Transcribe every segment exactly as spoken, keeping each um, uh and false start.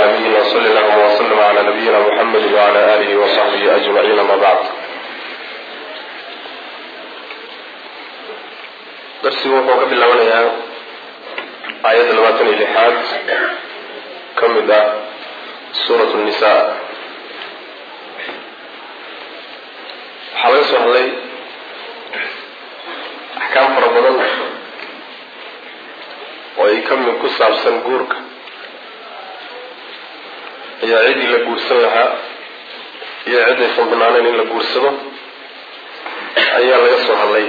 العالمين وصلى الله وسلم على نبينا محمد وعلى آله وصحبه أجمعين ما بعد. درسي وحوك بالله ونيا آيات الواتن اللحاد كم دا سورة النساء. حوالي سهلي أحكام فربضان ويكم من كسر سنقورك يا عيدي لقورسن لها يا عيدي صنبنانين لقورسنه أيها الله يصوح الله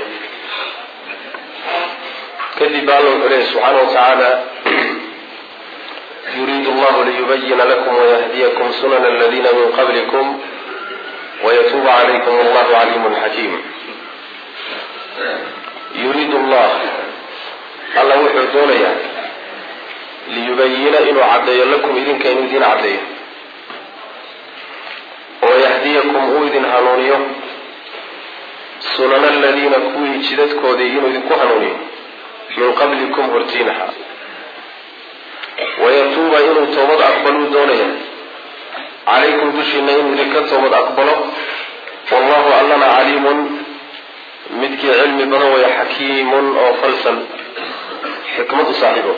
كذب الله عليه سبحانه وتعالى يريد الله ليبين لكم ويهديكم سنن الذين من قبلكم ويتوب عليكم الله عليم حكيم. يريد الله الله وحده دونيا ليبين إنه عدي لكم إذن كانوا دين عديه ويهديكم أوذن هانونيو سنن الذين كوي جدد كوديين إذن كهانوني من قبلكم هرتينها ويتوب إنه توبت أقبلوا دونيا عليكم دشنا إنه لك توبت أقبلوا والله ألنا عليم مدك علم بنوي حكيم أو فلسا حكمة صاحبه.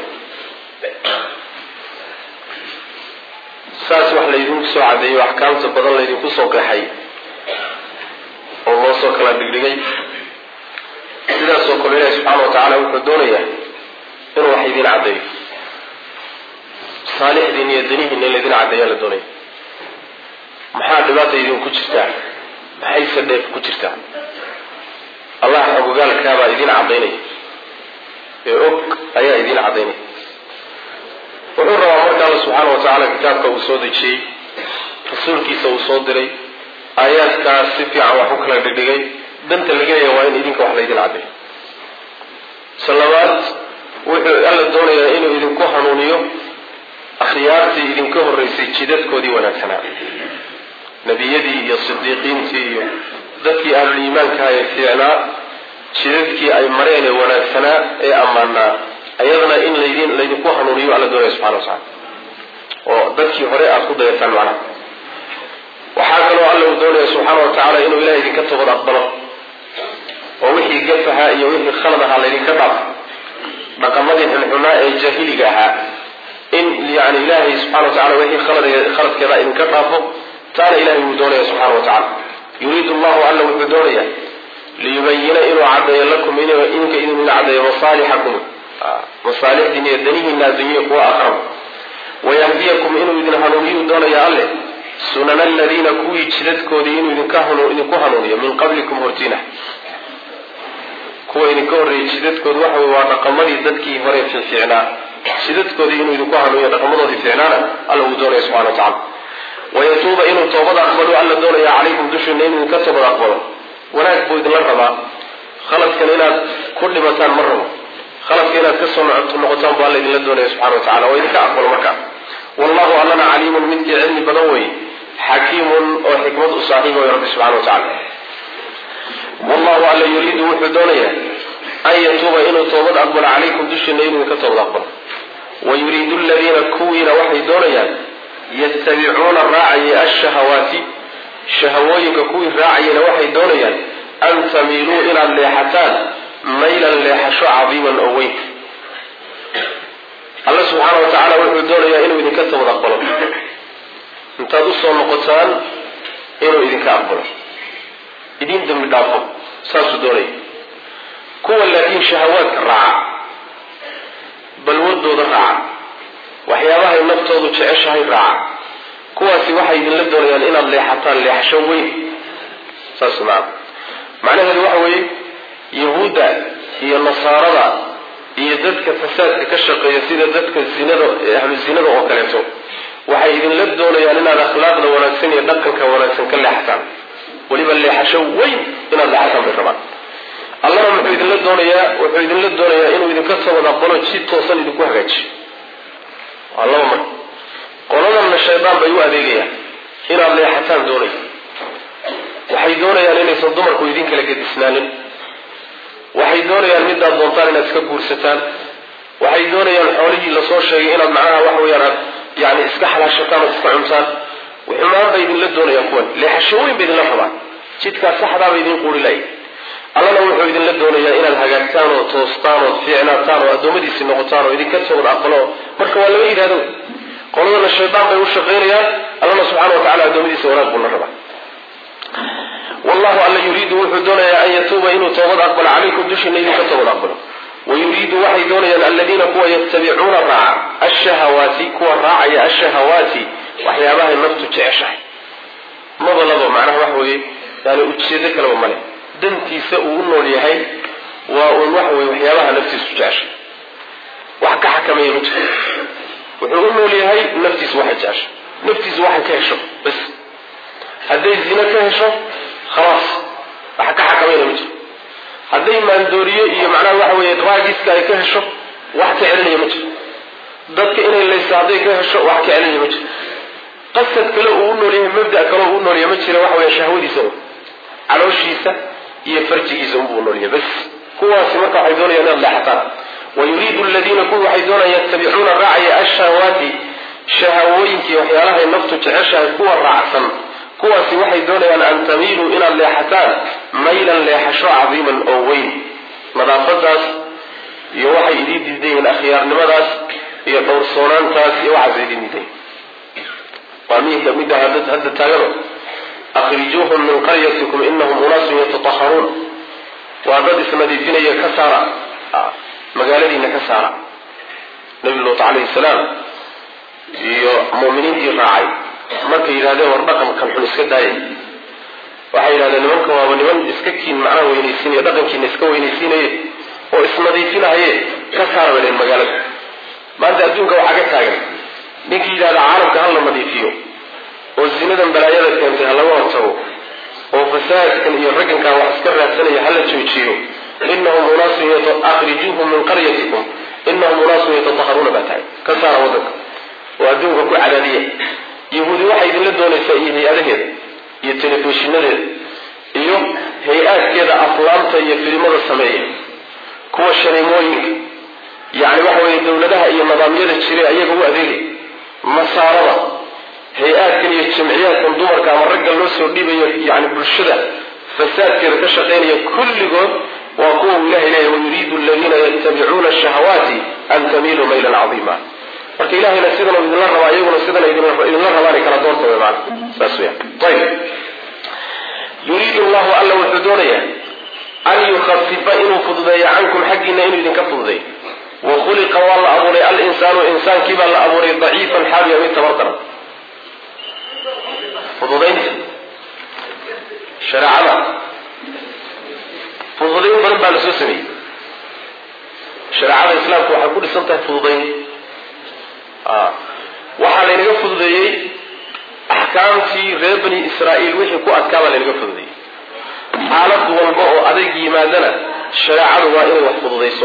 saas wax laydinku soo cadeeyo axkaamta badan laydinku soo qaxay oo loo soo kala dhigdhigay sidaasoo kale ilaahay subxaana wa tacaala wuxuu doonayaa inuu wax idin cadeeyo saalixdiin iyo danihiinna in laydin cadeeyaa la doonaya. maxaa dhibaata idinku jirtaa? maxayse dheef ku jirtaa? allah xogogaalkaabaa idin cadaynaya ee og ayaa idin cadaynaya. wuxuu rabaa marka alla subxaana wa tacaala kitaabka uu soo dejiyey rasuulkiisa uu soo diray aayaadkaas si fiican wax u kala dhigdhigay danta laga leeyahay waa in idinka wax laydin cadeeyo. salawaad wuxuu alla doonayaa inuu idinku hanuuniyo akhyaartii idinka horreysay jidadkoodii wanaagsanaa nebiyadii iyo sidiiqiintii iyo dadkii ahluliimaanka ee fiicnaa jidadkii ay mareen ee wanaagsanaa ee ammaanaa ayadana in laydin laydinku hanuuniyo alla doonaya subxana wa tacaala oo dadkii hore aada ku dayataan macnaha. waxaa kaloo alla uu doonaya subxaana wa tacaala inuu ilahay idinka toobad aqbalo oo wixii gafaha iyo wixii khalad ahaa laydinka dhaafo dhaqamadii xunxunaa ee jaahiliga ahaa in yani ilaahay subxana wa tacala wixii khalad khaladkeeda idinka dhaafo taana ilahay wuu doonaya subxaana wa tacala. yuriidu allahu alla wuxuu doonaya liyubayina inuu cadeeyo lakum idinka idin cadeeyo masaalixakum masaalixdiin iyo danihiina adduunya kuwa aakhira wayahdiyakum inuu idin hanuuniyu doonaya alle sunana aladiina kuwii jidadkoodii inuu idinka idinku hanuuniyo min qablikum hortiina kuwa idinka horreeyay jidadkooda waxa wey waa dhaqamadii dadkii hore fiicnaa jidadkoodii inuu idinku hanuuniyo dhaqamadoodii fiicnaana alla uu doonaya subxana wa tacala. wayatuuba inuu toobada aqbalo alla doonaya calaykum dushiina inuu idinka toobad aqbalo. wanaag buu idinla rabaa khaladkan inaad ku dhimataan ma rabo khaladka inaad ka soo noqotaan baa alla idinla doonaya subxana wa tacala waa idinka aqbalo markaa. wallahu allana caliimun midkii cilmi badan wey xakiimun oo xikmad u saaxiiba way rabbi subxana wa tacala. wallahu alla yuriidu wuxuu doonayaa an yatuuba inuu toobad aqbalo calaykum dushiina inuu idinka toobad aqbalo. wayuriidu aladiina kuwiina waxay doonayaan yattabicuuna raacaya ashahawaati shahawooyinka kuwii raacayana waxay doonayaan an tamiiluu inaad leexataan maylan leexasho cadiiman oo weyn. alla subxaana wa tacaala wuxuu doonayaa inuu idinka toobad aqbalo intaad usoo noqotaan inuu idinka aqbalo idin dambi dhaafo saasuu doonaya. kuwa laakiin shahawaadka raaca balwadooda raaca waxyaabahay naftoodu jeceshahay raaca kuwaasi waxay idinla doonayaan inaad leexataan leexasho weyn saas maa macnaheedu waxa weeye yahuudda iyo nasaarada iyo dadka fasaadka ka shaqeeya sida dadka zinada ahlu zinada oo kaleeto waxay idinla doonayaan inaad akhlaaqda wanaagsan iyo dhaqanka wanaagsan ka leexataan weliba leexasho weyn inaad leexataan bay rabaan. allana muxuu idinla doonayaa wuxuu idinla doonayaa inuu idinka toobad aqbalo si toosan idinku hagaajiyo. allaba mar qoladanna shaydaan bay u adeegayaan inaad leexataan doonaya waxay doonayaan inaysan dumarku idin kala gedisnaanin waxay doonayaan midaad doontaan inaad iska guursataan waxay doonayaan xoolihii lasoo sheegay inaad macnaha wax weeyaan aad يعني iska xalaashataan oo iska cuntaan wuxuuna baydin la doonaya kuwan leexashooyin baydin la rabaa jidka saxda baydin qurilay allana wuxuu idin la doonayaa inaad hagaagtaan oo toostaan oo fiicnaataan oo adoomadiisa noqotaan oo idinka soo aqbalo marka waa la yiraahdo qolada shaytaan bay u shaqeynayaan allana subhanahu wa ta'ala adoomadiisa wanaag buu rabaa wallahu alla yuriidu wuxuu doonayaa an yatuuba inuu toobad aqbalo calaykum dushina idinka toobad aqbalo ويريد waxay doonayaan alladina kuwa yattabi'una ra'a ash-shahawati kuwa raa'aya ash-shahawati waxyaabaha naftu jeceshahay madalaba macnaha wax weeye yani ujeedo kale ma leh dantiisa uu nool yahay waa uu wax weeye waxyaabaha naftiisu jeceshahay wax ka xakameeyo ma jiro wuxuu u nool yahay naftiisu wax jeceshahay naftiisu wax ka hesho bas haday zina ka hesho خلاص wax ka xakameeyo ma jiro haday maandooriyo iyo macnaha waxa weeye draagiska ay ka hesho wax ka celinaya ma jiro dadka inay leysaaday ka hesho wax ka celinaya ma jiro qasad kale uu noolyahay mabda kale uu noolyahay ma jiro waxa weeye shahwadiisa calooshiisa iyo farjigiisa uu noolyahay bas kuwaasi marka waxay doonayaan inay leexataan wayuriidu alladina kullu waxay doonayaan yattabi'una ra'ya ash-shahawati shahawooyinki waxyaalaha naftu jeceshahay kuwa raacsan kuwaasi waxay doonayaan an tamiilu ila leexataan maylan leexasho cadiiman oo weyn nadaafadaas iyo waxay idin diideen akhyaarnimadaas iyo dhowrsoonaantaas iyo waxa idin diideen waamiinta midda hadda hadda taagano akhrijuhum min qaryatikum innahum unasun yatatahharun wa dad isnadiifinaya ka saara magaaladiina ka saara nabi lut alayhi salaam iyo muuminiintii raacay markay yiraahdeen war dhaqankan xun iska daayay waxay yiraahdeen nimanka waa niman iska kiin macna weynaysiinay dhaqankiina iska weynaysiinay oo isnadiifinahay ka saareen magaalada maanta adduunka waxa ka taagan ninkii yiraahdo caalamka hal la nadiifiyo oo zinadan balaayada keentay hal laga hortago oo fasaadkan iyo raganka wax iska raadsanaya hal la joojiyo innahum unasun yatakhrijuhum min qaryatikum innahum unasun yatatahharuna batay ka saara wadanka oo adduunka ku cadaadiye yahuudi waxay idin la doonaysaa iyo hay'adaheeda iyo telefishinnadeeda iyo hay'adkeeda aflaamta iyo filimada sameeya kuwa shareemooyinka yani waxa weeye dawladaha iyo nidaamyada jiray ayaga u adeegay masaarada hay'adkan iyo jamciyaadkan dumarka ama ragga loo soo dhibayo yani bulshada fasaadkeeda ka shaqeynaya kulligood waa kuwa ilaahay leeyahay yuriidu alladina yattabi'una ash-shahawati an tamilu maylan 'azima marka ilaahayna sidan uu idin la rabaa iyaguna sidan idin la rabaan kala doorto way macna saas weeyaan tayib yuriidu Allahu alla wuxuu doonayaa an yukhaffifa inuu fududeeyo cankum xaggina inuu idinka fududeeyo wa khuliqa wal aburi al insanu insaanki baa la abuuray daciifan xaal yahay tabardaran fududeynta sharcada fududeyn badan baa la soo sameeyay sharcada islaamku waxay ku dhisan tahay fududeyn ah waxa la inaga fududeeyay ahkaamtii reer bani israa'iil wixii ku adkaaba la inaga fududeeyay xaalad walba oo adeeg yimaadana sharcadu waa inay wax fududeyso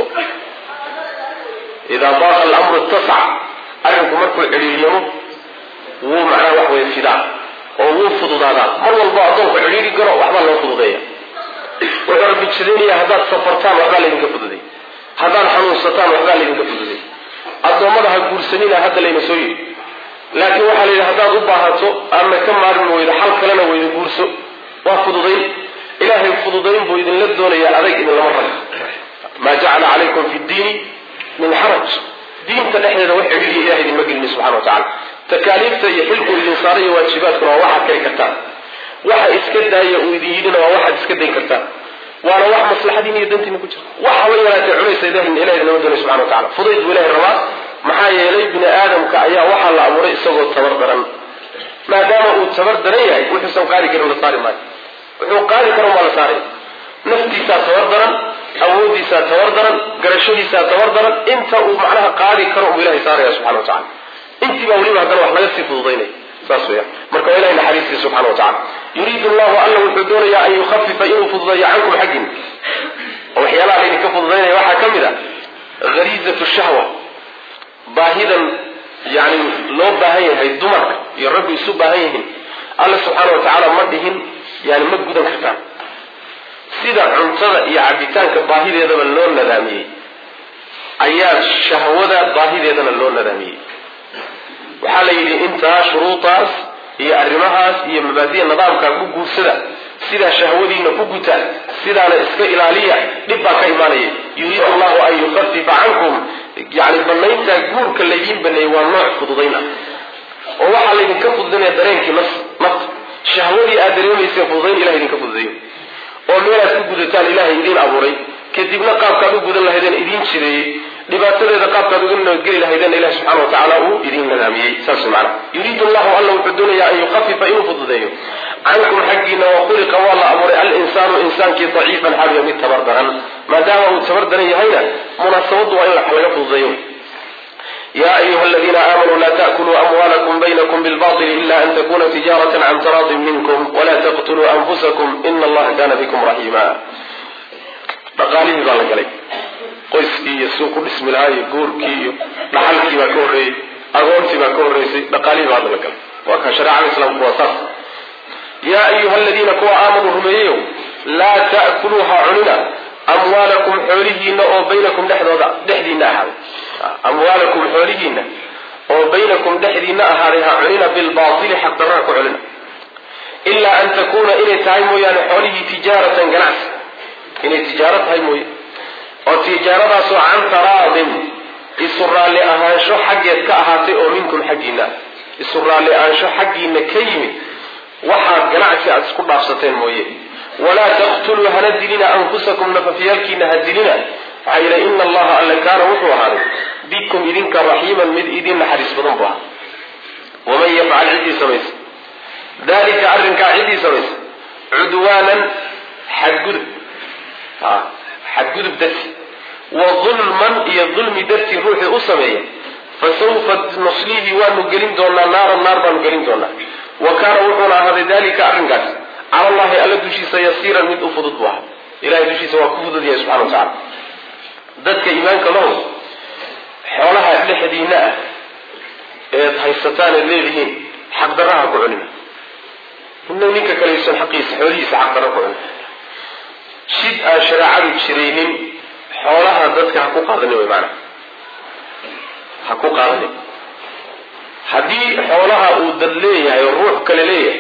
إذا ضاق الأمر اتسع أرنكم مركو العليليمو وو معناه وحوة الفداء وو فضودادا مر والبعضون عليلي قرأ وحبا الله فضودية وقرب بتشديني هذا سفرتان وحبا لهم كفضودي هذا الحنوصتان وحبا لهم كفضودي الضمرها القرسنين هذا اللي نسوي لكن وحا لي هذا ضباهاتو أما كم عارم وإذا حلق لنا وإذا قرسو وفضودين إلهي الفضودين بوإذن لدون يا أريك إن المرة ما جعل عليكم في الدين من حرج دين تنحن وحي لي إلهي دي مجلس سبحانه وتعالى تكاليفته يحلقوا الإنصارية واجباتكم وواحد كريكتان واحد إسكده يؤذينا وواحد إسكده يكرتان وانا واحد مصلحة دينية يدنتي نكتر واحد ولا تعلي سيده من إلهي دي سبحانه وتعالى فضيت بإله الرواء محايا إلي بن آدم كأيا واحد لأمره إساقه التبردرا ما دامه التبردرا يقول حسن قاري كرم لصاري ماي وحو قاري كرم لصاري نفتي ساتوردرا أودي ساتوردرا قرشدي ساتوردرا انت ومعناها قاري كرم إلهي ساري سبحانه وتعالى انت بأوليما هذا الوحنا يفسي فضوضيني ساسويا مركو إلهي حديثي سبحانه وتعالى يريد الله أنه الحدون يا أن يخفف إنه فضوضي عنكم حقين وحيالا عليك فضوضيني وحا كمدا غريزة الشهوة باهدا يعني لو باهين هاي الدمر يرب يسوب باهين الله سبحانه وتعالى مدهن يعني مجدا كتان سيدا عنصر يعبتان كباهيد يدن اللون ندامي أيات شهوة باهيد يدن اللون ندامي waxaa la yidhi intaa shuruudaas iyo arrimahaas iyo mabaadiya nidaamka ku guursada sidaa shahwadiina ku guta sidaana iska ilaaliya dhib baa ka imaanaya yuriidu allahu an yukhafifa cankum yani banaynta guurka laydiin baneeyey waa nooc fududayn ah oo waxaa laydinka fududaynaya dareenkii nas nafta shahwadii aad dareemayseen fududayn ilahay idinka fududeeyo oo meelaad ku gudataan ilaahay idiin abuuray kadibna qaabkaad u gudan lahaydeen idiin jireeyey dhibaatadeeda qaabkaad uga nabadgeli lahaydeen ilahi subxana wa tacaala uu idiin nadaamiyey saas macana yuriidu allahu alla wuxuu doonayaa an yukhafifa inuu fududeeyo cankum xaggiina wakhuliqa waa la abuuray alinsaanu insaankii daciifan xaaliya mid tabar daran maadaama uu tabar daran yahayna munaasabadu waa in wax laga fududeeyo يا أيها الذين آمنوا لا تأكلوا أموالكم بينكم بالباطل إلا أن تكون تجارة عن تراض منكم ولا تقتلوا أنفسكم إن الله كان بكم رحيما بقاليه بالك علي qoyskii iyo suuq dhismilaha iyo guurkii iyo dhaxalkii baa ka horreeyey agoontii baa ka horreysay dhaqaalihii baa la galay waa ka shariicada islaamku waa saas yaa ayuha aladiina kuwa aamanuu rumeeyeyow laa ta'kuluuha cunina amwaalakum xoolihiina oo baynakum dhexdooda dhexdiina ahaaday amwaalakum xoolihiina oo baynakum dhexdiina ahaaday ha cunina bilbaatili xaq darraa ku cunina ilaa an takuuna inay tahay mooyaane xoolihii tijaaratan ganacsi inay tijaaro tahay mooye oo tijaaradaasoo can taraadin isu raalli ahaansho xaggeed ka ahaatay oo minkum xaggiina isu raalli ahaansho xaggiina ka yimid waxaad ganacsi aada isku dhaafsateen mooye walaa taqtuluu hana dilina anfusakum nafafyaalkiina ha dilina maxaa yeelay ina allaha alla kaana wuxuu ahaaday bikum idinka raxiiman mid idin naxariis badan bu ahaa waman yafcal ciddii samaysa dalika arrinkaa ciddii samaysa cudwaanan xadgudub xadgudub darti wa dulman iyo dulmi dartii ruuxii u sameeya fasawfa nusliihi waanu gelin doonaa naaran naar baanu gelin doonaa wa kaana wuxuuna ahaaday dalika arrinkaas cala allahi alla dushiisa yasiiran mid u fudud bu ahaa ilahay dushiisa waa ku fudud yahay subxana wa tacala dadka iimaanka lahow xoolaha dhexdiina ah eed haysataan eed leedihiin xaqdarraha ku cunina ina ninka kalaysan xaqiisa xoolihiisa xaqdarra ku cunina shid aan shareecadu jiraynin xoolaha dadka ha ku qaadanin way maanaa ha ku qaadanin haddii xoolaha uu dad leeyahay oo ruux kale leeyahay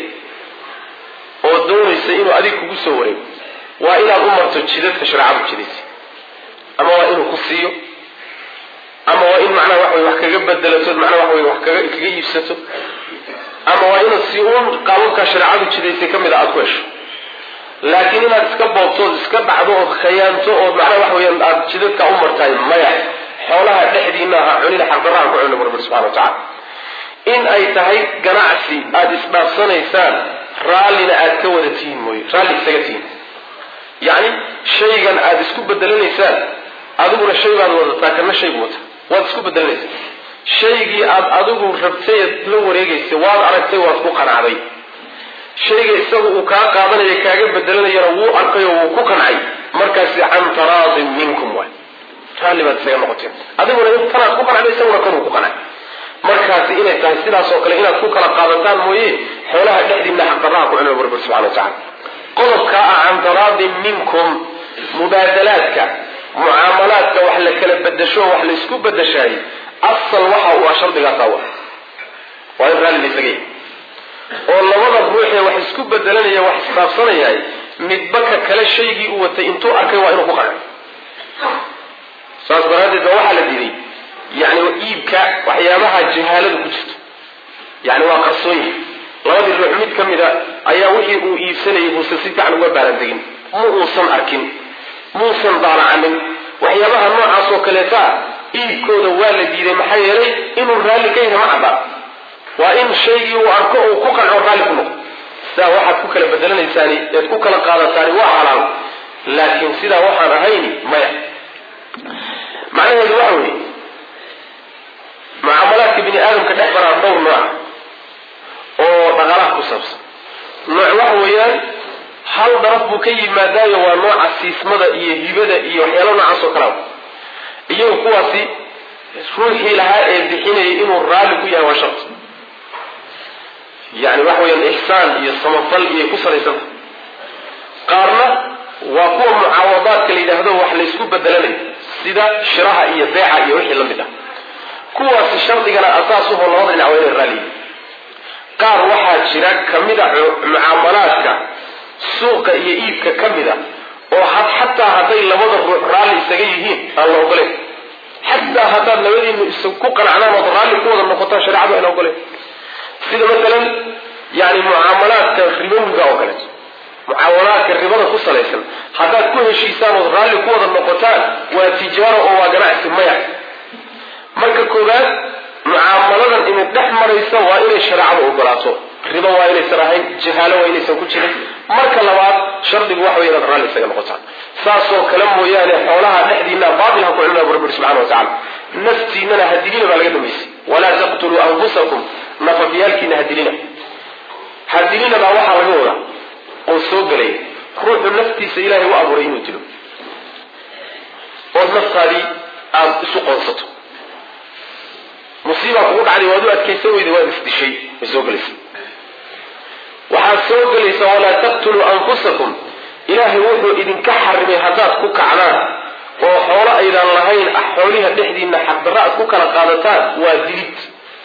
oo doonaysa inuu adig kugu soo wareego waa inaad u marto jidadka shareecadu jidaysa ama waa inuu ku siiyo ama waa in macnaha wax way wax kaga bedelatood macnaha wax way wax kaga kaga iibsato ama waa inaad si uun qaababka shareecadu jidaysay ka mid a aada ku hesho laakiin inaad iska boobtood iska dhacdo ood khayaanto ood macnaha wax weeyaan aada jidadka u martahay maya xoolaha dhexdiina ha cunina xaqdarraha ku cunina rabbi subxana wa tacala in ay tahay ganacsi aada isdhaafsanaysaan raallina aada ka wada tihiin mooye raalli isaga tihiin yacni shaygan aada isku bedelanaysaan adiguna shay baad wadataa kana shaygu wata waad isku bedelanaysaa shaygii aada adigu rabtay la wareegaysay waad aragtay waad ku qanacday shayga isagu uu kaa qaadanaya kaaga bedelanayana wuu arkay oo wuu ku qancay markaasi can taraadin minkum waay raalli baad isaga noqoteen adiguna intanaad ku qancday isaguna kanuu ku qancay markaasi inay tahay sidaas oo kale inaad ku kala qaadataan mooye xoolaha dhexdiina xaqdarraha ku cunina rabbi subxana wa tacala qodobka ah can taraadin minkum mubaadalaadka mucaamalaadka wax la kala bedasho wax la isku bedashaayey asal waxa uu ah shardigaasaa wa waa in raalli la isaga yahay oo labada ruuxee wax isku bedelanaya wax isdhaafsanayahay midba ka kale shaygii uu watay intuu arkay waa inuu ku qancay saas daraaddeed baa waxaa la diiday yani iibka waxyaabaha jahaaladu ku jirto yani waa qarsooyin labadii ruux mid ka mida ayaa wixii uu iibsanayay buusan si fiican uga baarandegin ma uusan arkin muusan daalacanin waxyaabaha noocaas oo kaleeta iibkooda waa la diiday maxaa yeelay inuu raalli ka yahay ma cadda waa in shaygii uu arko uu ku qanco raalli ku noqdo sidaa waxaad ku kala bedelanaysaani eed ku kala qaadataani waa xalaal laakiin sidaa waxaan ahayni maya macnaheedu waxa weeye mucaamalaadka bini aadamka dhex maraa dhowr nooca oo dhaqaalaha ku saabsan nooc waxa weeyaan hal daraf buu ka yimaadaayo waa nooca siismada iyo hibada iyo waxyaalo noocaas oo kalea iyagu kuwaasi ruuxii lahaa ee bixinayay inuu raalli ku yahay waa shart yani waxa weyaan ixsaan iyo samafal iyo ku salaysanta qaarna waa kuwa mucaawadaadka la yidhaahdo wax laysku bedelanayo sida shiraha iyo beeca iyo wixii la mid ah kuwaasi shardigana asaasuhu labada dhinac waa inay raali qaar waxaa jira kamida mucaamalaadka suuqa iyo iibka kamida oo had xataa hadday labada ruux raalli isaga yihiin aan la ogoleen xataa haddaad labadiinu ku qanacdaan ood raalli ku wada noqotaan shareecadu aan ogoleen sida masalan yani mucaamalaadka ribowiga oo kaleeto mucaamalaadka ribada ku salaysan haddaad ku heshiisaan ood raalli ku wada noqotaan waa tijaaro oo waa ganacsi maya marka koowaad mucaamaladan inay dhex maraysa waa inay shareecadu ogolaato ribo waa inaysan ahayn jahaalo waa inaysan ku jirin marka labaad shardigu waxa wey inaad raalli isaga noqotaan saasoo kale mooyaane xoolaha dhexdiina baatil ha ku cilina bu rabbi subxana wa tacala naftiinana hadilina baa laga dambaysay walaa taqtuluu anfusakum nafafyaalkiina hadilina hadilina baa waxaa laga wadaa oo soo gelaya ruuxu naftiisa ilaahay u abuuray inuu dilo ood naftaadii aada isu qoonsato musiibaa kugu dhacday waad u adkaysan weyda waad isdishay way soo gelaysa waxaad soo gelaysa walaa taqtuluu anfusakum ilaahay wuxuu idinka xarimay haddaad ku kacdaan oo xoolo aydan lahayn ah xooliha dhexdiina xaqdarra aad ku kala qaadataan waa dilid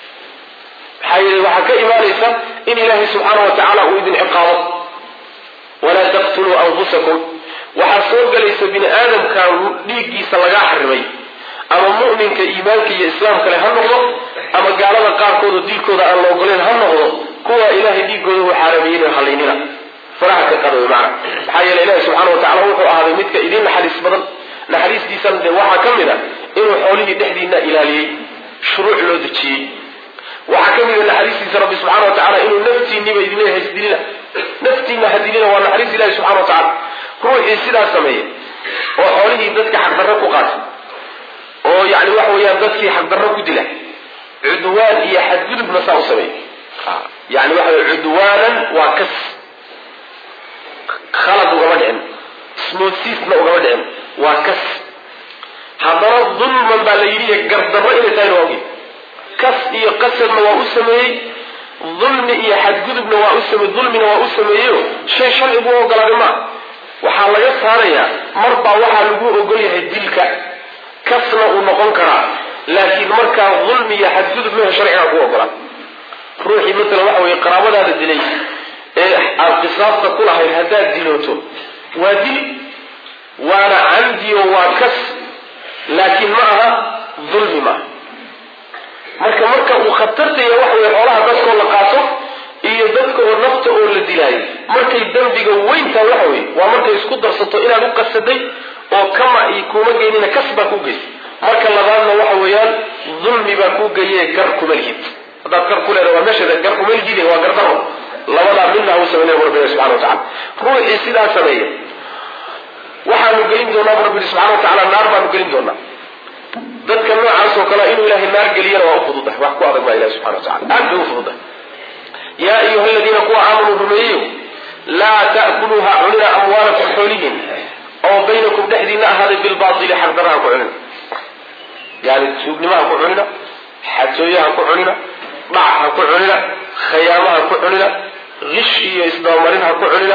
maxaa yeele waxaa ka imaanaysa in ilaahay subxaana wa tacaala uu idin ciqaabo walaa taqtuluu anfusakum waxaa soo gelaysa bini aadamkan dhiiggiisa lagaa xarimay ama mu'minka iimaanka iyo islaamka le ha noqdo ama gaalada qaarkooda dilkooda aan la ogoleen ha noqdo kuwa ilaahay dhiigooda uu xaarameeyey inay halaynina faraha ka qado macna maxaa yeele ilaahay subxaana wa tacala wuxuu ahaaday midka idin naxariis badan naxariistiisana dee waxaa ka mid a inuu xoolihii dhexdiina ilaaliyey shuruuc loo dejiyey waxaa ka mid a naxariistiisa rabbi subxana wa tacala inuu naftiiniba idin leeyahay isdilina naftiina hadilina waa naxariis ilahi subxana wa tacala ruuxii sidaas sameeyey oo xoolihii dadka xaqdarro ku qaatay oo yani waxa weeyaan dadkii xaqdarro ku dila cudwaan iyo xadgudubna saa u sameeyey yani waxa wey cudwaanan waa kas khalad ugama dhicin smoosiisna ugama dhicin waa kas haddana dulman baa la yidhi gardarro inay tahayna waa ogi kas iyo qasadna waa u sameeyey dulmi iyo xadgudubna waa u sameeyey dulmina waa u sameeyeyo shay sharcigu u ogolaaday maa waxaa laga saarayaa marbaa waxaa lagu ogol yahay dilka kasna uu noqon karaa laakiin markaa dulmi iyo xadgudub meha sharciga ku ogolaa ruuxii maalan waxa weye qaraabadaada dilay ee aad qisaasta ku lahayd haddaad dilooto waa dil waana camdiyo waa kas laakiin ma aha dulmi maaha marka marka uu khatartaya waxa weye xoolaha dadkoo la qaato iyo dadka oo nafta oo la dilaayo markay dembiga weyntaa waxa weye waa markay isku darsato inaad u qasaday oo kama i kuma geynina kas baa ku geysay marka labaadna waxa weeyaan dulmi baa ku geeye gar kuma lihid haddaad gar ku leedahay waa meesheeda gar kuma lihide waa gardaro labadaa midna hau sameynaya bu rabbi subxana wa tacala ruuxii sidaa sameeya waxaanu gelin doonaa bu rabbi subxana wa tacala naar baanu gelin doonaa dadka noocaas oo kale inuu ilaahay naar geliyana waa u fududahay wax ku adag baa ilahi subxana wa tacala aad bay u fududahay yaa ayuha aladiina kuwa aamanuu rumeeyeyo laa ta'kuluuha cunina amwaalakum xoolihin oo baynakum dhexdiina ahaaday bilbaatili xaqdaraha ku cunina yani tuugnimaha ku cunina xatooyaha ku cunina dhac ha ku cunina khayaamaha ku cunina gish iyo isdabamarin ha ku cunina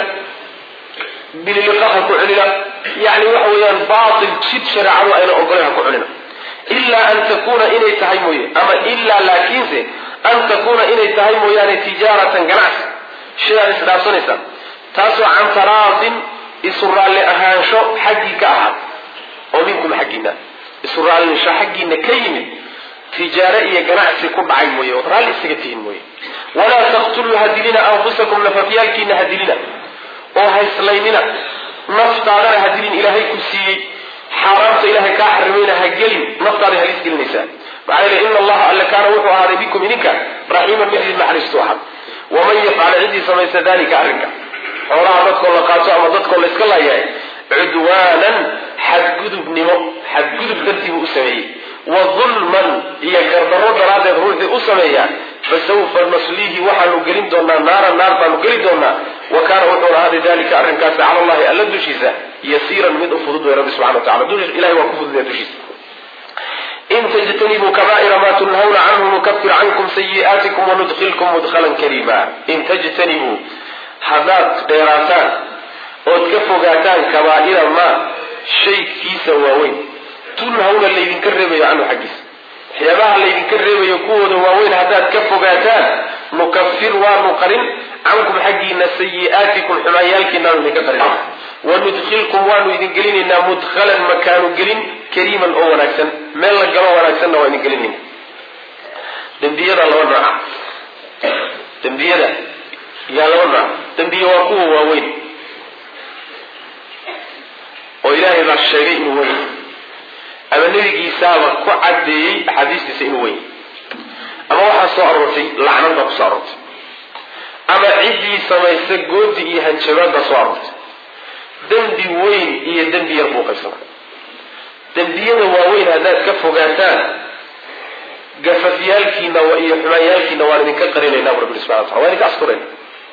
bililiqa ha ku cunina yani waxa weeyaan baatil jid shareecadu ayna ogolen ha ku cunina ilaa an takuna inay tahay mooye ama ilaa laakiinse an takuna inay tahay mooyaane tijaaratan ganacsi shidaad isdhaafsanaysaan taasoo can taraadin isu raalli ahaansho xaggii ka ahaad oo minkum xaggiina isu raallinsho xaggiina ka yimid tijaare iyo ganacsi ku dhacay mooye ood raalli isaga tihin mooye walaa taqtuluu hadilina anfusakum nafafyaalkiina hadilina oo hayslaynina naftaadana hadilin ilaahay ku siiyey xaaraamta ilaahay kaa xarimayna ha gelin naftaada halis gelinaysaa maxaa yeele ina allaha alle kaana wuxuu ahaaday bikum idinka raxiiman mid idin naxariistu ahaad waman yafcala ciddii samaysa dalika arrinka xoolaha dadkoo la qaato ama dadkoo la iska laayahay cudwaanan xadgudubnimo xadgudub dartiibuu u sameeyey wa dulman iyo gardarro daraaddeed ruuxii u sameeyaa fasawfa nasliihi waxaanu gelin doonaa naara naar baanu geli doonaa wa kaana wuxuuna ahaaday dalika arrinkaasi cala allahi alla dushiisa yasiiran mid u fudud wey rabbi subxana wa tacala ilahay waa ku fududaya dushiisa in tajtanibuu kabaa'ira maa tunhawna canhu nukafir cankum sayi'aatikum wanudkilkum mudkhalan kariima in tajtanibuu haddaad dheeraataan ood ka fogaataan kabaa'ira maa shaykiisa waaweyn tunhawna laydinka reebayo canhu xaggiisa waxyaabaha laydinka reebayo kuwooda waaweyn haddaad ka fogaataan nukafir waanu qarin cankum xaggiina sayi-aatikum xumaayaalkiina aanu idinka qarin wanudkhilkum waanu idin gelinaynaa mudkhalan makaanu gelin kariiman oo wanaagsan meel la galo wanaagsanna waa idin gelinayna dembiyada laba nooca dembiyada yaa laba nooc dembiye waa kuwa waaweyn oo ilaahay baa sheegay inuu weyn ama nebigiisaaba ku caddeeyey axaadiistiisa inuu weyn ama waxaa soo aroortay lacnad baa kusoo aroortay ama ciddii samaysa goodi iyo hanjabaad baa soo aroortay dembi weyn iyo dembi yar buu qaybsana dembiyada waaweyn haddaad ka fogaataan gafafyaalkiina iyo xumaanyaalkiina waan idinka qarinaynaa bu rabbi subxana watala waan idinka asturayna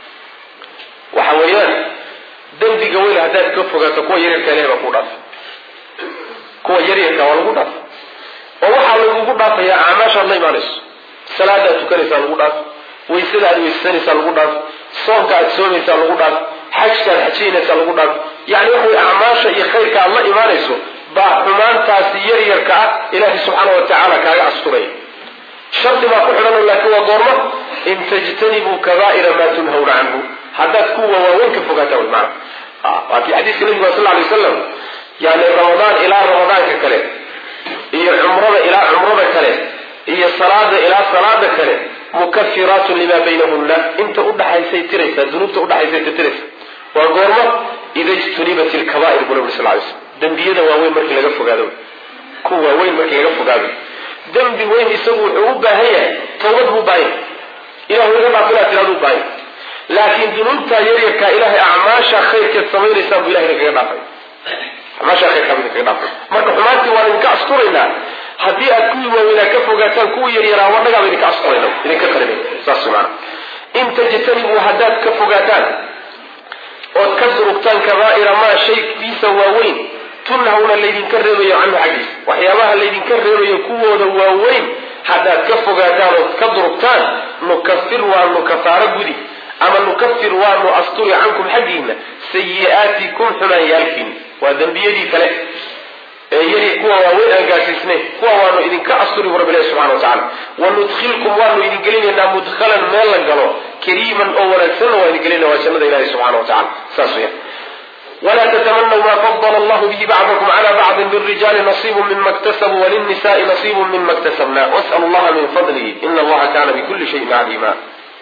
waxa weeyaan dembiga weyn haddaad ka fogaato kuwa yaryarka ilahay baa kuu dhaafa kuwa yaryarka waa lagu dhaafa oo waxaa lagugu dhaafayaa acmaashaad la imaanayso salaadaad tukanaysaa lagu dhaaf waysada aad weysanaysaa lagu dhaaf soonka aad soomaysaa lagu dhaaf xajka aad xajiynaysaa lagu dhaaf yani waxaway acmaasha iyo khayrka aad la imaanayso baa xumaantaasi yaryarka ah ilaahay subxaana watacaala kaaga asturaya shardi baa ku xidhan laakiin waa goorma in tajtanibuu kabaa'ira maa tunhawna canhu haddaad kuwa waaweyn ka fogaataa wy maana waakii xadiiska nabiga sal alay wasalam yani ramadaan ilaa ramadaanka kale iyo cumrada ilaa cumrada kale iyo salaada ilaa salaada kale mukafiraatun limaa baynahunna inta udhaxaysay tiraysaa dunuubta udhaxaysay tiraysa waa goorma ida ijtunibat ilkabaa'ir buu nabi sal lay slam dembiyada waaweyn markii laga fogaado kuwa waaweyn markii laga fogaado dembi weyn isagu wuxuu u baahan yahay tawbad buu baahan ilahu naga dhaaf inaad tiraadu u baahan laakiin dunuubta yaryarkaa ilaahay acmaasha khayrkeed samaynaysaan buu ilahay nagaga dhaafay acmaasha khayrkaa buu idinkaga dhaafay marka xumaantii waan idinka asturaynaa haddii aad kuwii waaweynaa ka fogaataan kuwii yaryaraa wanagaaba idinka asturayna idinka qarinay saas maana in tajtanibuu haddaad ka fogaataan ood ka durugtaan kabaa'ira maa shaykiisa waaweyn tunhawna laydinka reebayo canhu xaggiisa waxyaabaha laydinka reebayo kuwooda waaweyn haddaad ka fogaataan ood ka durugtaan nukafir waanu kafaaro gudi ama nukafir waanu asturi cankum xaggiina sayi-aatikum xumaanyaalkiina waa dembiyadii kale ee yari kuwa waaweyn aan gaarsiisnayn kuwa waanu idinka asturi bu rabbi ilahi subxana watacala wanudkhilkum waanu idin gelinaynaa mudkhalan meel la galo kariiman oo wanaagsanna waa idin gelinayna waa jannada ilahi subxana watacala saas weya ولا تتمنوا ما فضل الله به بعضكم على بعض للرجال نصيب مما اكتسبوا وللنساء نصيب مما اكتسبنا واسألوا الله من فضله إن الله كان بكل شيء عليما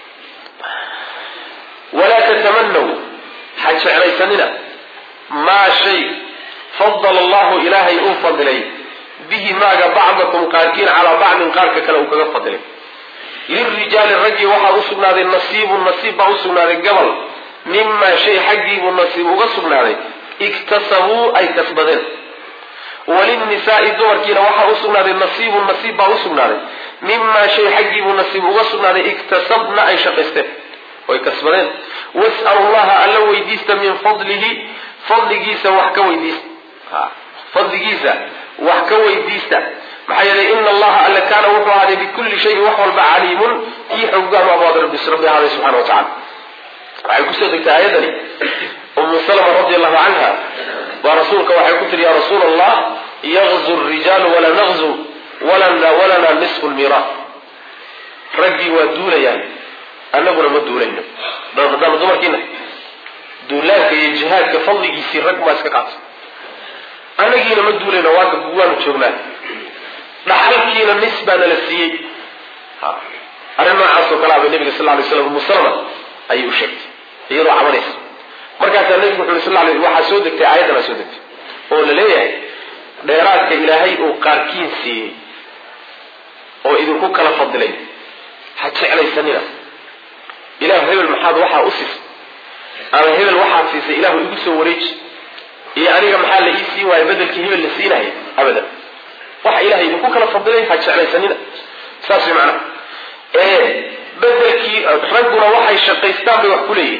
ولا تتمنوا حج علي سننا ما شيء فضل الله إلهي أفضلي به ما بعضكم قاركين على بعض قارك كلو كفضلي للرجال الرجي وحا أسقنا ذي النصيب النصيب أسقنا ذي القبل مما شيء حقي والنصيب أسقنا ذي اكتسبوا أي كسبدين وللنساء دور كينا وحا أسقنا ذي النصيب النصيب أسقنا ذي مما شيء حقي والنصيب أسقنا ذي اكتسبنا أي شقسته ويكسبدين واسأل الله ألا ويديست من فضله فضل جيسا وحكا ويديست فضل جيسا وحكا ويديست محيا إن الله ألا كان وحو هذا بكل شيء وحو البعاليم يحوقا مع بعض رب ربي هذا سبحانه وتعالى وحي كسرتك آياتني أم سلمة رضي الله عنها ورسولك وحي كتر يا رسول الله يغزو الرجال ولا نغزو ولا ولنا نصف الميراث رجي ودولة يعني annaguna ma duulayno dadana dumarkiina duulaanka iyo jihaadka fadligiisii rag ma iska qaatay anagiina ma duulayno waa waanu joognaa dhaxalkiina nisbaana la siiyey ha arrin noocaas oo kale ah nabiga sallallahu alayhi wasallam musalama ayuu sheegay iyadoo cabanaysa markaas nabigu wuxuu sallallahu alayhi waxa soo degtay aayadana soo degtay oo la leeyahay dheeraadka ilaahay uu qaarkiin siiyey oo idinku kala fadilay ha jeclaysanina إله هبل محاد وحا أسس أنا هبل وحا سيسي إله يقصه وريج يعني أنا محال لإيسي ويبدل كي هبل لسينه أبدا وحا إله يقول كلا فضلين فاتش على سنين ساسي معنا إيه بدل كي رجنا وحا يشقيستان بوحكوليه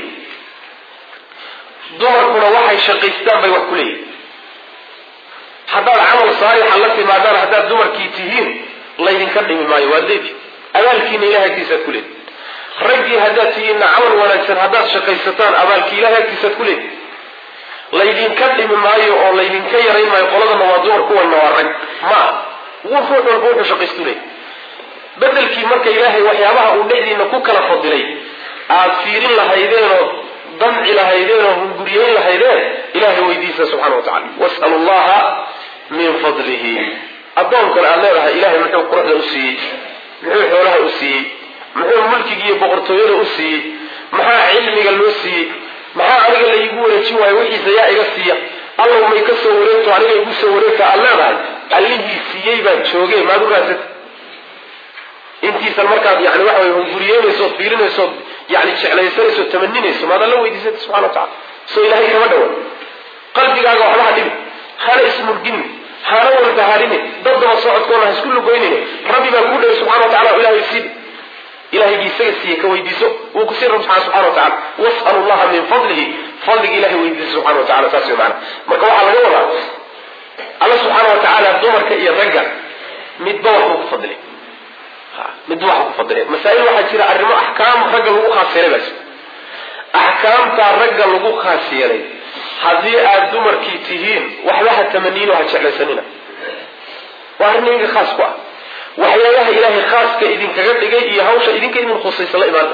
دمركنا وحا يشقيستان بوحكوليه حتى العمل صالح التي ما دار حتى دمر كي تهين الله ينكرم ما يوالدك أبالكين إله كيسات كليه رجي هداتينا عمل ونكسن هدات شقيستان أبالك إله كيسات كله ليدين كدم معي أو ليدين كيرين ما يقولون موادور كوا النوارج ما وفوق البوح شقيستولي bedelkii marka ilaahay waxyaabaha uu dhexdiina ku kala fadilay aad fiirin lahaydeenoo damci lahaydeenoo hunguriyeyn lahaydeen ilaahay weydiisa subxana wa tacala. was'alu llaha min fadlihi. addoonkan aad leedahay ilaahay muxuu quruxda u siiyey, muxuu xoolaha u siiyey, muxuu mulkiga iyo boqortooyada u siiyey, maxaa cilmiga loo siiyey, maxaa aniga la iigu wareejin waayo wixiisa yaa iga siiya, allow may ka soo wareegto aniga igu soo wareegta aad leedahay allihii siiyey baan joogee maad u raadsata intiisan markaad yani waxa way hunguriyeynaysood fiirinaysood yani jeclaysanayso tamaninayso maad alla weydiisata subxana wa tacala. soo ilaahay kama dhawan qalbigaaga waxba ha dhibi, hana ismurgini, hana walbaharini, daddaba socodkoona ha isku lugoynini. rabbi baa kuu dhahay subxana wa tacala ilahay siidi, ilahaygii isaga siiye ka weydiiso wuu ku siin rab subxana wa tacala. was'alu llaha min fadlihi, fadliga ilahay weydiiso subxana wa tacala. saas wey macana. marka waxaa laga wadaa alla subxaana wa tacaala dumarka iyo ragga midba waxbuu ku fadilay, midba waxbuu ku fadilay. masaa'il waxaa jira arrimo axkaam ragga lagu khaas yeelay baa jira. axkaamtaa ragga lagu khaas yeelay haddii aad dumarkii tihiin waxba ha tamaniino ha jeclaysanina, waa arrin idinka khaas ku ah. waxyaalaha ilaahay khaaska idinkaga dhigay iyo hawsha idinka idin khusaysa la imaada.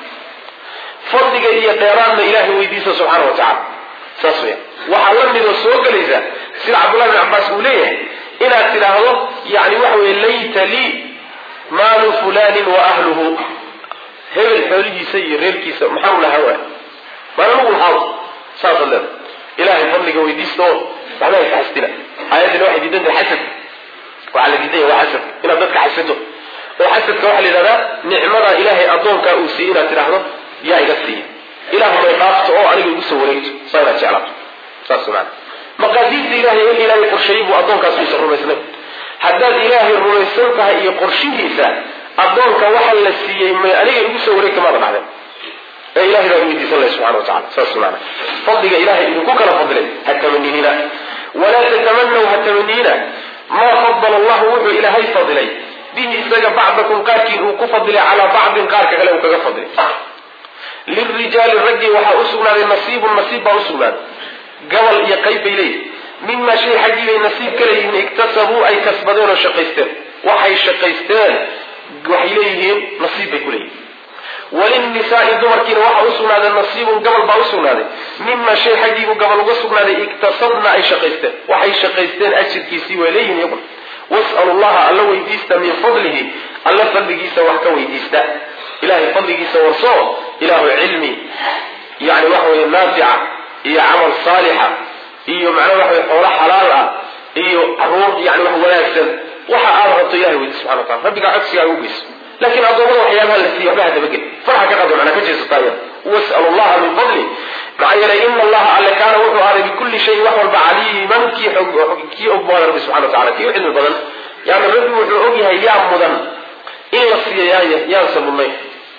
fadliga iyo dheeraadna ilaahay weydiisa subxaana wa tacala. saas weya waxaa la midoo soo gelaysa sida cabdullahi bin cabbaas uu leeyahay inaad tidhaahdo yani waxa weye layta lii maalu fulanin wa ahluhu, hebel xoolihiisa iyo reerkiisa maxaan lahaa waay maana lagu lahaado. saasaad leeda ilaahay fadliga weydiista oo waxba haysa xasdina. aayaddina waxay diidantahay xasad, waxaa la diidanya waa xasad inaad dadka xasado. oo xasadka waxaa la yidhahdaa nicmada ilaahay addoonkaa uu siiyey inaad tidhaahdo yaa iga siiya, ilaahumay dhaafto oo aniga igu soo wareegto saa inaad jeclaato. saas maana maqaadiirta ilaahay in ilaahay qorsheeyey buu addoonkaas uusan rumaysnayn. haddaad ilaahay rumaysan tahay iyo qorshihiisa addoonka waxa la siiyey may aniga igu soo wareegta maada dhacdeen ee ilahay baad weydiisan lahay subxana wa tacala. saas maana fadliga ilaahay idinku kala fadlay ha tamanihina walaa tatamanaw ha tamanihina maa fadala allahu wuxuu ilaahay fadilay bihi isaga bacdakum qaarkiin uu ku fadilay calaa bacdin qaarka kale uu kaga fadilay. lilrijaali raggii waxaa u sugnaaday nasiibun nasiib baa u sugnaaday, gabal iyo qayb bay leeyihin, mima shay xaggii bay nasiib ka leeyihiin iktasabuu ay kasbadeen oo shaqaysteen. waxay shaqaysteen waxay leeyihiin nasiib bay ku leeyihin. walinnisaai dumarkiina waxaa u sugnaaday nasiibun gabal baa u sugnaaday, mima shay xaggiibuu gabal uga sugnaaday iktasabna ay shaqaysteen. waxay shaqaysteen ajirkiisii way leeyihin iyaguna. was'alu llaha alla weydiista min fadlihi, alla fadligiisa wax ka weydiista. ilahay fadligiisa warsoo ilaahu cilmi yani waxa weye naafica iyo camal saalixa iyo macnaha waxa weye xoolo xalaal ah iyo caruur yani wax wanaagsan waxa aad rabto ilahay weydiis subxana wa tacala. rabbigaa codsigaaga u geyso. laakiin addoommada waxyaabaha la siiya waxba ha dabageli, farxa ka qado macnaa ka jeesataa iyada. was'alu llaha min fadli maxaa yeelay ina allaha alle kaana wuxuu ahday bikulli shayin wax walba caliiman kii og kii og buhada rabbi subxana wa tacala, kii u cilmi badan. yani rabbi wuxuu og yahay yaa mudan in la siiya yaaya yaansa mudnayn,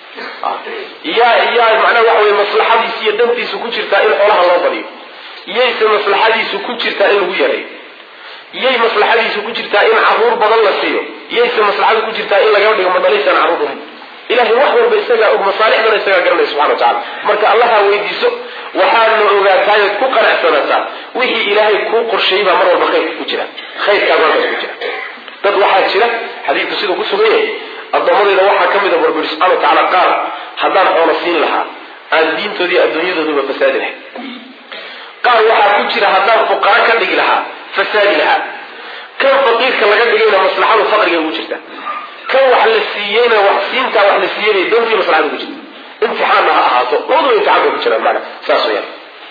yaa yaa macnaha waxa weye maslaxadiisu iyo dantiisu ku jirtaa in xoolaha loo badiyo, yayse maslaxadiisu ku jirtaa in lagu yareeyo, yay maslaxadiisu ku jirtaa in caruur badan la siiyo, yayse maslaxadu ku jirtaa in laga dhigo madalaysaan caruur umin. ilahay wax walba isagaa og, masaalixdana isagaa garanaya subxana wa tacala. marka allaha weydiiso waxaadna ogaataayood ku qanacsanataa wixii ilaahay kuu qorsheeyey baa mar walba khayrka ku jira, khayrkaas halkaas ku jira. dad waxaa jira xadiidku siduu ku sugan yahay addoommadeyda waxaa ka mid a rabbi subxana wa tacaala qaar haddaan xoolo siin lahaa aan diintoodii adduunyadooduba fasaadi lahay. qaar waxaa ku jira haddaan fuqara ka dhigi lahaa fasaadi lahaa. kan faqiirka laga dhigayna maslaxadu faqriga ugu jirta, kan wax la siiyeyna wax siintaa wax la siiyeyna dantii maslaxada ugu jirta. imtixaanna ha ahaato labaduba imtixaan bay ku jiraan maana saas weyaan.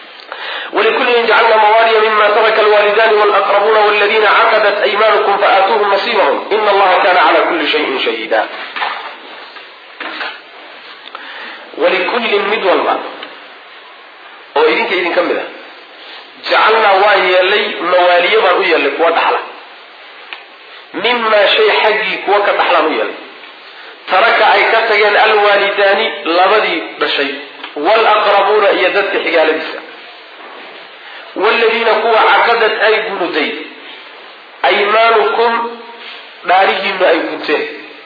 ولكل جعلنا موالي مما ترك الوالدان والأقربون والذين عقدت أيمانكم فآتوهم نصيبهم إن الله كان على كل شيء شهيدا. ولكل مدول ما وإذنك إذن كمذا جعلنا واهي لي موالي برويا لك ودحلا مما شيء حقي كوك دحلا ويا لي ترك أي كتغين الوالدان لبدي بشيء والأقربون يدد حقال بسا والذين كوا عقدت أي بنودين أيمانكم دارهم أي بنتين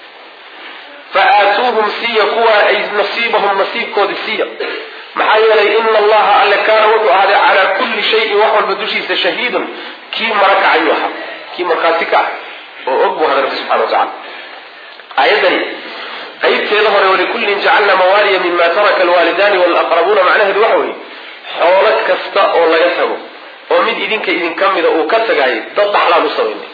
فآتوهم سيا كوا أي نصيبهم نصيب كود سيا محايا لي إن الله ألا كان وضع على كل شيء وحول بدوشي شهيد كي مرك عيوها كي مركاتك وأقبها رب سبحانه وتعالى. ayadani qaybteeda hore walikullin jacalna mawaaliya mima taraka alwaalidani walaqrabuuna macnaheedu waxa weeye xoolo kasta oo laga tago oo mid idinka idin ka mida uu ka tagaay dad dhaxlaan u samaynay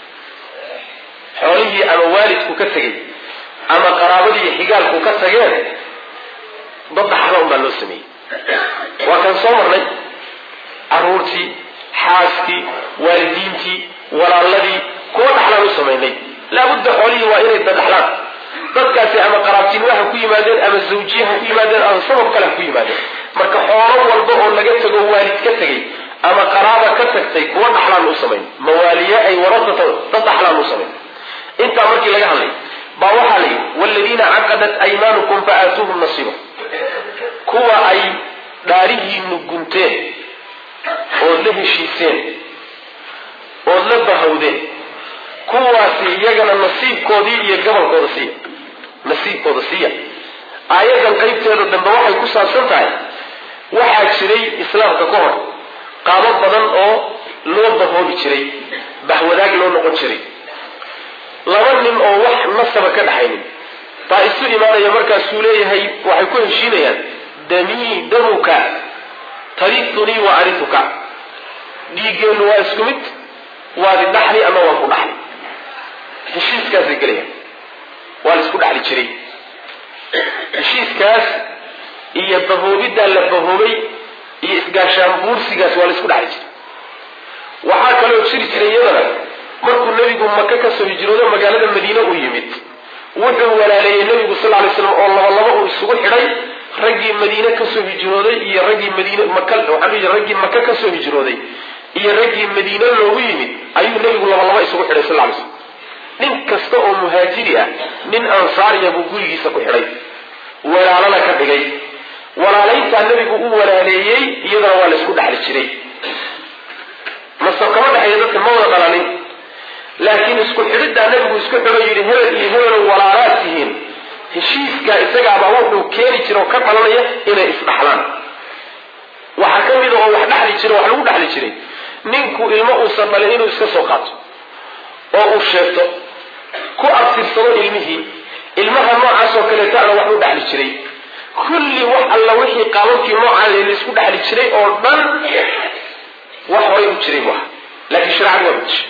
xoolihii ama waalidku ka tegay ama qaraabadii xigaalku ka tageen dad dhaxlaan baa loo sameeyey waa kan soo marnay caruurtii xaaskii waalidiintii walaaladii kuwa dhaxlaan u samaynay laabudda xoolihii waa inay dad dhaxlaan dadkaasi ama qaraabtiin waxa ku yimaadeen ama zawjiyaha ku yimaadeen ama sabab kale ku yimaadeen marka xoolo walba oo laga tago waalid ka tagay ama qaraaba ka tagtay kuwa dhaxlaan u samayn mawaaliya ay warasata dad dhaxlaan u samayn inta markii laga hadlay baa waxa la yiri walladina aqadat aymanukum fa'atuhum nasiba kuwa ay dhaarihiinu gunteen oo la heshiiseen oo la bahawdeen kuwaasi iyagana nasiibkoodii iyo gabalkooda siiya nasiibkooda siiya aayadan qaybteeda dambe waxay ku saabsan tahay waxaa jiray islaamka ka hor qaabab badan oo loo bahoobi jiray bahwadaag loo noqon jiray laba nin oo wax nasaba ka dhaxaynin baa isu imaanaya markaasuu leeyahay waxay ku heshiinayaan damii damuka tariquni wa arituka dhiiggeenu waa isku mid waadi dhaxli ama waan ku dhaxli heshiiskaasay gelayaan waa la isku dhaxli jiray heshiiskaas iyo bahoobiddaa la bahoobay iyo isgaashaan buursigaas waa la isku dhaxli jiray waxaa kaloo jiri jiray iyadana markuu nebigu maka ka soo hijroodo magaalada madiine uu yimid wuxuu walaaleeyey nebigu sal alay slam oo laba laba uu isugu xidhay raggii madiine kasoo hijrooday iyo raggii madiine maka waxaan dhihi raggii maka kasoo hijrooday iyo raggii madiine loogu yimid ayuu nebigu laba laba isugu xidhay sal alay slam nin kasta oo muhaajiri ah nin ansaariya buu gurigiisa ku xidhay walaalana ka dhigay walaalayntaa nebigu u walaaleeyey iyadana waa la isku dhaxli jiray masab kama dhexeeya dadka ma wada dhalanin laakiin isku xidhidaa nebigu isku xidho yidhi hebel iyo hebel walaalaad tihiin heshiiska isagaabaa wuxuu keeni jira oo ka dhalanaya inay isdhaxlaan waxaa ka mida oo wax dhaxli jira wax lagu dhaxli jiray ninku ilmo uusan dhalin inuu iska soo qaato oo uu sheegto ku abtirsado ilmihii ilmaha noocaas oo kaleetaana wax u dhaxli jiray kulli wax alla wixii qaababkii noocaan laysku dhaxli jiray oo dhan wax horay u jiray wax laakiin shareecadu waa bedeshay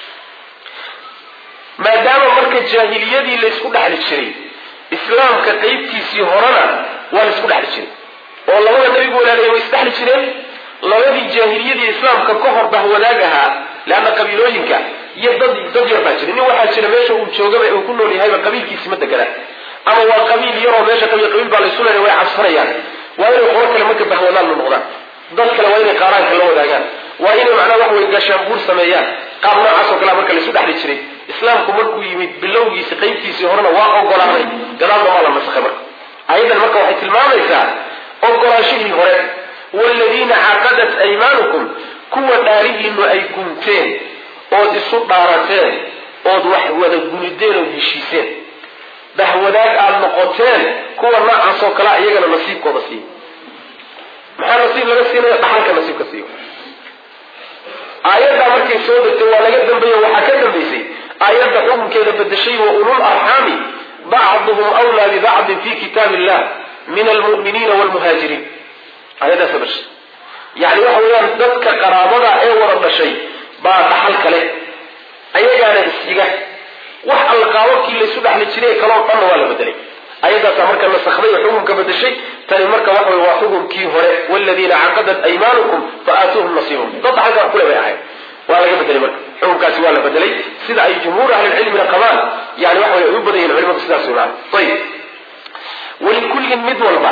maadaama marka jaahiliyadii laysku dhaxli jiray islaamka qaybtiisii horena waa laysku dhaxli jiray oo labada nebigu walaalaya way isdhexli jireen labadii jaahiliyadii islaamka ka hor bahwadaag ahaa leanna qabiilooyinka iyo dad dad yar baa jira nin waxaa jira meesha uu joogaba uu ku nool yahayba qabiilkiisi ma degana ama waa qabiil yaroo meesha qabiil qabiil baa laysu leeyahay way cabsanayaan waa inay qolo kale marka bahwadaag la noqdaan dad kale waa inay qaaraanka la wadaagaan waa inay macnaha wax way gaashaanbuur sameeyaan qaab noocaas oo kale marka laysu dhexli jiray islaamku markuu yimid bilowgiisi qaybtiisii horena waa ogolaaday gadaalna waa la nasakhay marka ayadan marka waxay tilmaamaysaa ogolaashihii hore waladiina caqadat aymaanukum kuwa dhaarihiinu ay gunteen ood isu dhaarateen ood wax wada gunideen ood heshiiseen bahwadaag aad noqoteen kuwa noocaas oo kale iyagana nasiibkooda siiya maxaa nasiib laga siinaya dhaxalka nasiibka siiyo aayaddaa markay soo degtay waa laga dambeeye waxaa ka dambaysay aayadda xukunkeeda bedeshay wa ulul arxaami bacduhum awlaa bibacdin fi kitaab illah min almu'miniina waalmuhaajiriin aayaddaas bedeshay yani waxa weeyaan dadka qaraabada ee wada dhashay baa dhaxal kale ayagaana isxiga wax alqaababkii laysu dhaxli jiray kaloo dhanna waa la bedelay ayadaasaa marka nasakday oo xukunka bedeshay tani marka waxa wey waa xukunkii hore waladiina caqadat aymaanukum faaatuuhum nasiibahum dad dhaxalka wax kule bay ahayd waa laga bedelay marka xukunkaasi waa la bedelay sida ay jumhuur ahlilcilmina qabaan yani waxa way u badan yihin culimadu sidaas maan ayib walikullin mid walba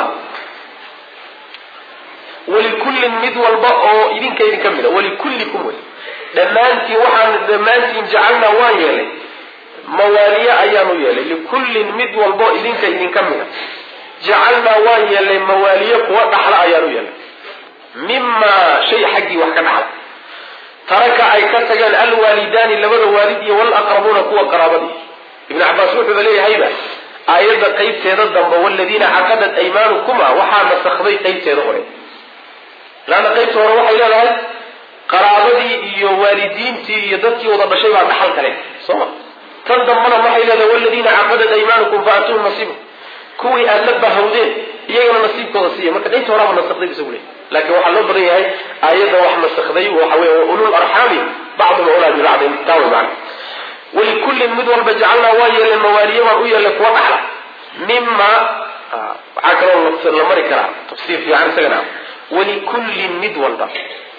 walikullin mid walba oo idinka idinka mida walikullikum wey dhammaantiin waxaan dhammaantiin jacalnaa waan yeelay mawaaliye ayaanu yeelay likullin mid walbo idinka idinka mida jacalnaa waan yeelnay mawaaliye kuwa dhaxla ayaanu yeelnay mimaa shay xaggii wax ka dhaxla taraka ay ka tageen alwaalidaani labada waalid iyo walaqrabuuna kuwa qaraabadii ibn cabaas wuxuuba leeyahayba aayadda qaybteeda dambe waladiina caqadat aymaanukumma waxaa nasakday qaybteeda hore laanna qaybta hore waxay leedahay qaraabadii iyo waalidiintii iyo dadkii wada dhashay baa dhaxal kale sooma تندمنا ما إلى والذين عقدت أيمانكم فأتوهم نصيبهم كوي ألبى هودين يجينا نصيب كوصية ما كنت وراهم نستخدم بسهولة لكن وحلو بريه هاي آيات وحنا نستخدم وحوي وأولو الأرحام بعضهم أولاد ببعض تعالوا معنا ولكل مدور بجعلنا وايا للمواليه وأويا لك وضحلا مما عاكرا لمركرا تفسير في عن سجنا ولكل مدور با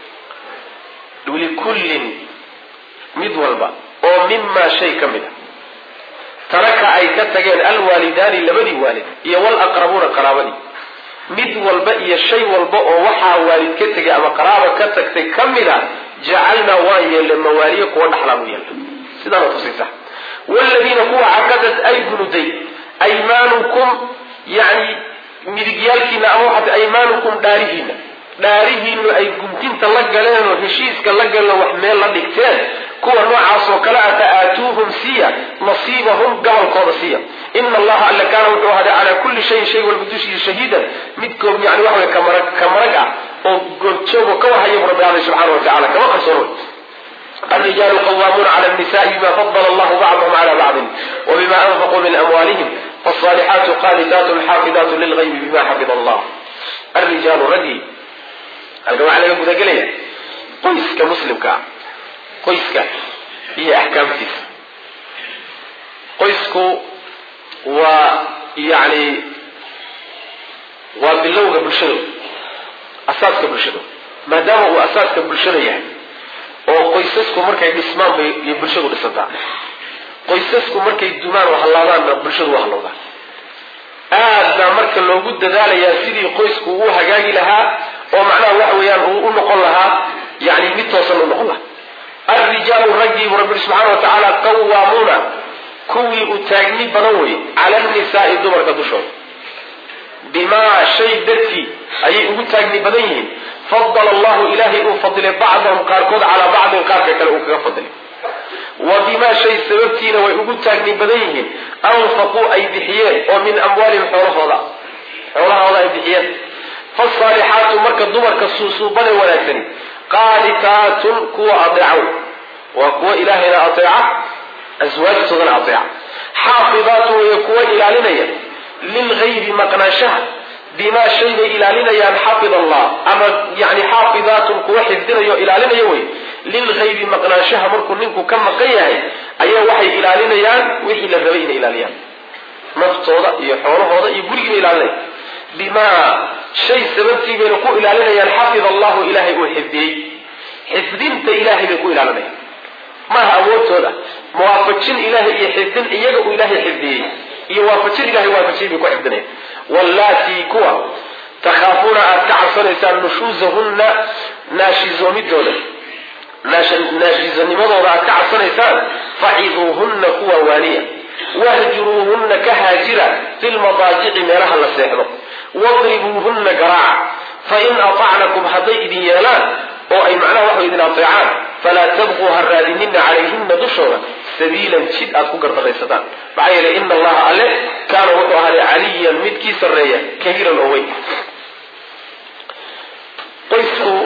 ولكل مدور با ومما شيء كمدا ترك أي كتجين الوالدان لبدي والد يا والأقربون قرابدي مدور با يا شيء والباء وحى والد كتجي أما قرابة كتجي كمدا جعلنا وايا للمواليه وضحلا ويا سيدنا تصيصح والذين هو عقدت أي بنودي أيمانكم يعني مدقيالكين أموحة أيمانكم دارهين دارهين أي قمتين تلقلين وهشيس كاللقلين وحميل لدكتين كوة نوعا وكلا تآتوهم سيا نصيبهم قال قرصيا إن الله ألا كان وجوهد على كل شيء شيء والبدوشي شهيدا مدكم يعني وحوة كمرقع وقلتشوه وكوها يبرد الله سبحانه وتعالى كما خسرون الرجال قوامون على النساء بما فضل الله بعضهم على بعض وبما أنفقوا من أموالهم فالصالحات قانتات حافظات للغيب بما حفظ الله الرجال رجي الجماعة على يقول ذلك قيس كمسلم كا قيس كا هي أحكام كيس قيسكو ويعني وباللغة بالشرط أساسك بالشرط ما دام هو أساسك بالشرط يعني oo qoysasku markay dhismaan bay bulshadu dhisantaa qoysasku markay dumaan wax laadaan bulshadu wax looda aad marka loogu dadaalayaa sidii qoysku uu hagaagi lahaa oo macnaha wax weeyaan uu u noqon lahaa yaani mid toosan u noqon lahaa الرجال رجي رب سبحانه وتعالى قوامون كوي utaagni badan way على النساء dumar ka dusho بما شيء درتي أي utaagni badan yihiin فضل الله إلهي وفضل بعضهم قاركود على بعض قارك كالأوكا فضل وبما شيء سببتين ويقولتاقني بديهم أنفقوا أي بحيان ومن أموالهم حولها الله حولها الله أي بحيان فالصالحات مركز دمرك السوسو بني ولكن قالتات كوى أطيعون وكوى إلهنا أطيعه أزواج صدر أطيعه حافظات ويكوى إلى لنيا للغيب مقناشها بما شيء إلى لنا يا حافظ الله أما يعني حافظات كوحد دنا إلى لنا يوي للغيب مقناشها مركن منكم كم قياه أي وحي إلى لنا يا وحي للربين إلى لنا مفتوضة يحوله هذا يقول إلى لنا بما شيء سببتي بينكم إلى لنا يا حافظ الله إلهي وحفظي حفظنت إلهي بينكم إلى لنا ما هو هذا موافقين إلهي يحفظن إياه إلهي حفظي يوافقين إلهي وافقين بينكم حفظني واللاتي كوا تخافون أتعصن إنسان نشوزهن ناشزومي دولة ناشزني مضوا أتعصن إنسان فعظوهن كوا وانية واهجروهن كهاجرة في المضاجع ميرها لسيحنا واضربوهن قراعا فإن أطعنكم هذي ديالان أو أي معنى وحو إذن أطيعان فلا تبغوا هرادنين عليهن دشورا سبيلا شد أتكو قرد الرئيستان بعير إن الله عليه كان وضعها عليا مدكي سرية كبيرا أوي قيسوا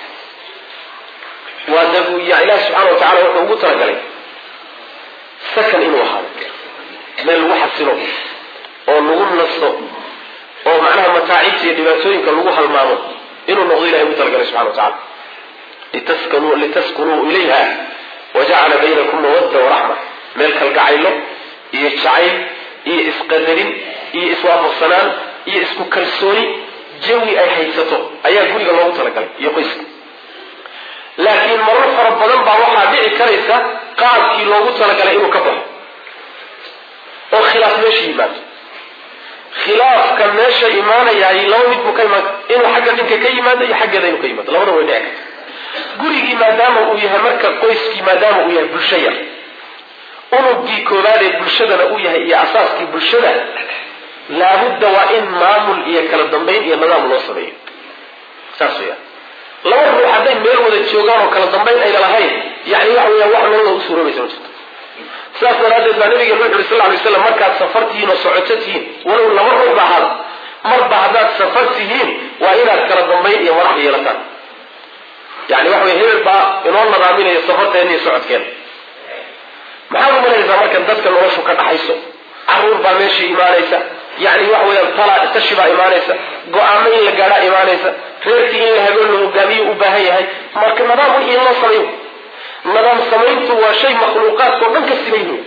وذبوا يا إله سبحانه وتعالى وحو قترك عليه سكن إنه هذا من الوحسنه أو نقول نصه أو معناها متاعيب يدباتوين كاللغوها المامون إنه نقضي له قترك عليه سبحانه وتعالى لتسكنوا, لتسكنوا إليها وجعل بينكم مودة ورحمة ملك القعيلة يشعيل يسقدرين يسواف الصنان يسكو كالسوني جوي أي حيثته أي أقول الله تعالى يقيس لكن مرة ربنا بروحها بيع كريسة قال كي الله تعالى إنه كبر وخلاف ماشي إيمان خلاف كان ماشي إيمانا يعني لو نتبو كيمان إنه حاجة دينك كيمان أي حاجة دينه كيمان لو نوى نعك gurigii maadaama uu yahay marka qoyskii maadaama uu yahay bulshaya unugii koobaad ee bulshadana uu yahay iyo asaaskii bulshada laabudda waa in maamul iyo kala dambayn iyo nidaam loo sameeyo saas weeyaan laba ruux hadday meel wada joogaan oo kala dambayn ayna lahayn yani waxa weeyaan wax nolol u suuroobaysa ma jirto saas daraadeed baa nabiga wuxuu sal alay wasalam markaad safar tihiin oo socoto tihiin walow laba ruux baa ahaada marba haddaad safar tihiin waa inaad kala dambayn iyo madax yeelataan يعني واحد هيل با إنه نظامين يسافرت إني سعد كان maxaa u malaysaa markan dadka noloshu ka dhaxayso caruur baa meeshii imaanaysa yani waxa weeyaan tala tashi baa imaanaysa go-aamo in la gaadhaa imaanaysa reerkii in la hagoon la hogaamiyo u baahan yahay marka nidaam wixii in loo sameeyo nidaam samayntu waa shay makhluuqaadka oo dhan ka siman yihiin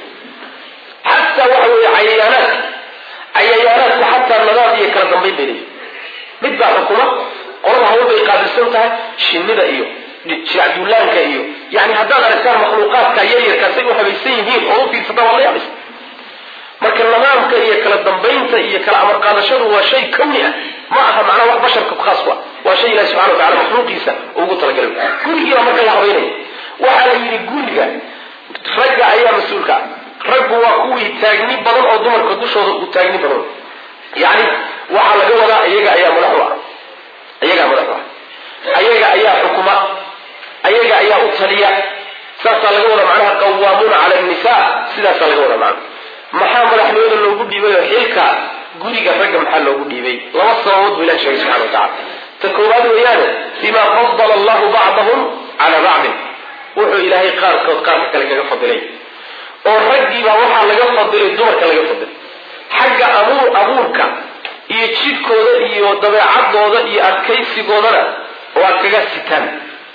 xataa waxa weeye cayayaanaadka cayayaanaadku xataa nidaam iyo kala dambayn bay leeyihin mid baa xukuma qolada hawl bay qaabilsan tahay shinnida iyo shacduulaanka iyo yani haddaad aragtaan makhluuqaadka yaryarkaasay u habaysan yihiin oo u fiirsata waa la yaabaysa marka nidaamka iyo kala dambaynta iyo kala amar qaadashadu waa shay kawni ah ma aha macnaa wax basharka khaas ku ah waa shay ilahi subxana watacala makhluuqiisa ugu talagalay gurigiina marka la habaynayo waxaa la yidhi guriga ragga ayaa mas-uulka ah raggu waa kuwii taagni badan oo dumarka dushooda uu taagni badan yani waxaa laga wadaa iyaga ayaa madax u ah iyagaa madax u ah ayaga ayaa xukuma ayaga ayaa u taliya saasaa laga wada macnaha qawaamuuna cala nisa sidaasaa laga wada macna maxaa madaxnimada loogu dhiibay oo xilka guriga ragga maxaa loogu dhiibay laba sababood buu ilahi sheegay subxana watacala ta koowaad weeyaane bima fadala allahu bacdahum cala bacdin wuxuu ilaahay qaarkood qaarka kale kaga fadilay oo raggiibaa waxaa laga fadilay dumarka laga fadilay xagga abuur abuurka iyo jidhkooda iyo dabeecadooda iyo adkaysigoodana waa kaga sitaan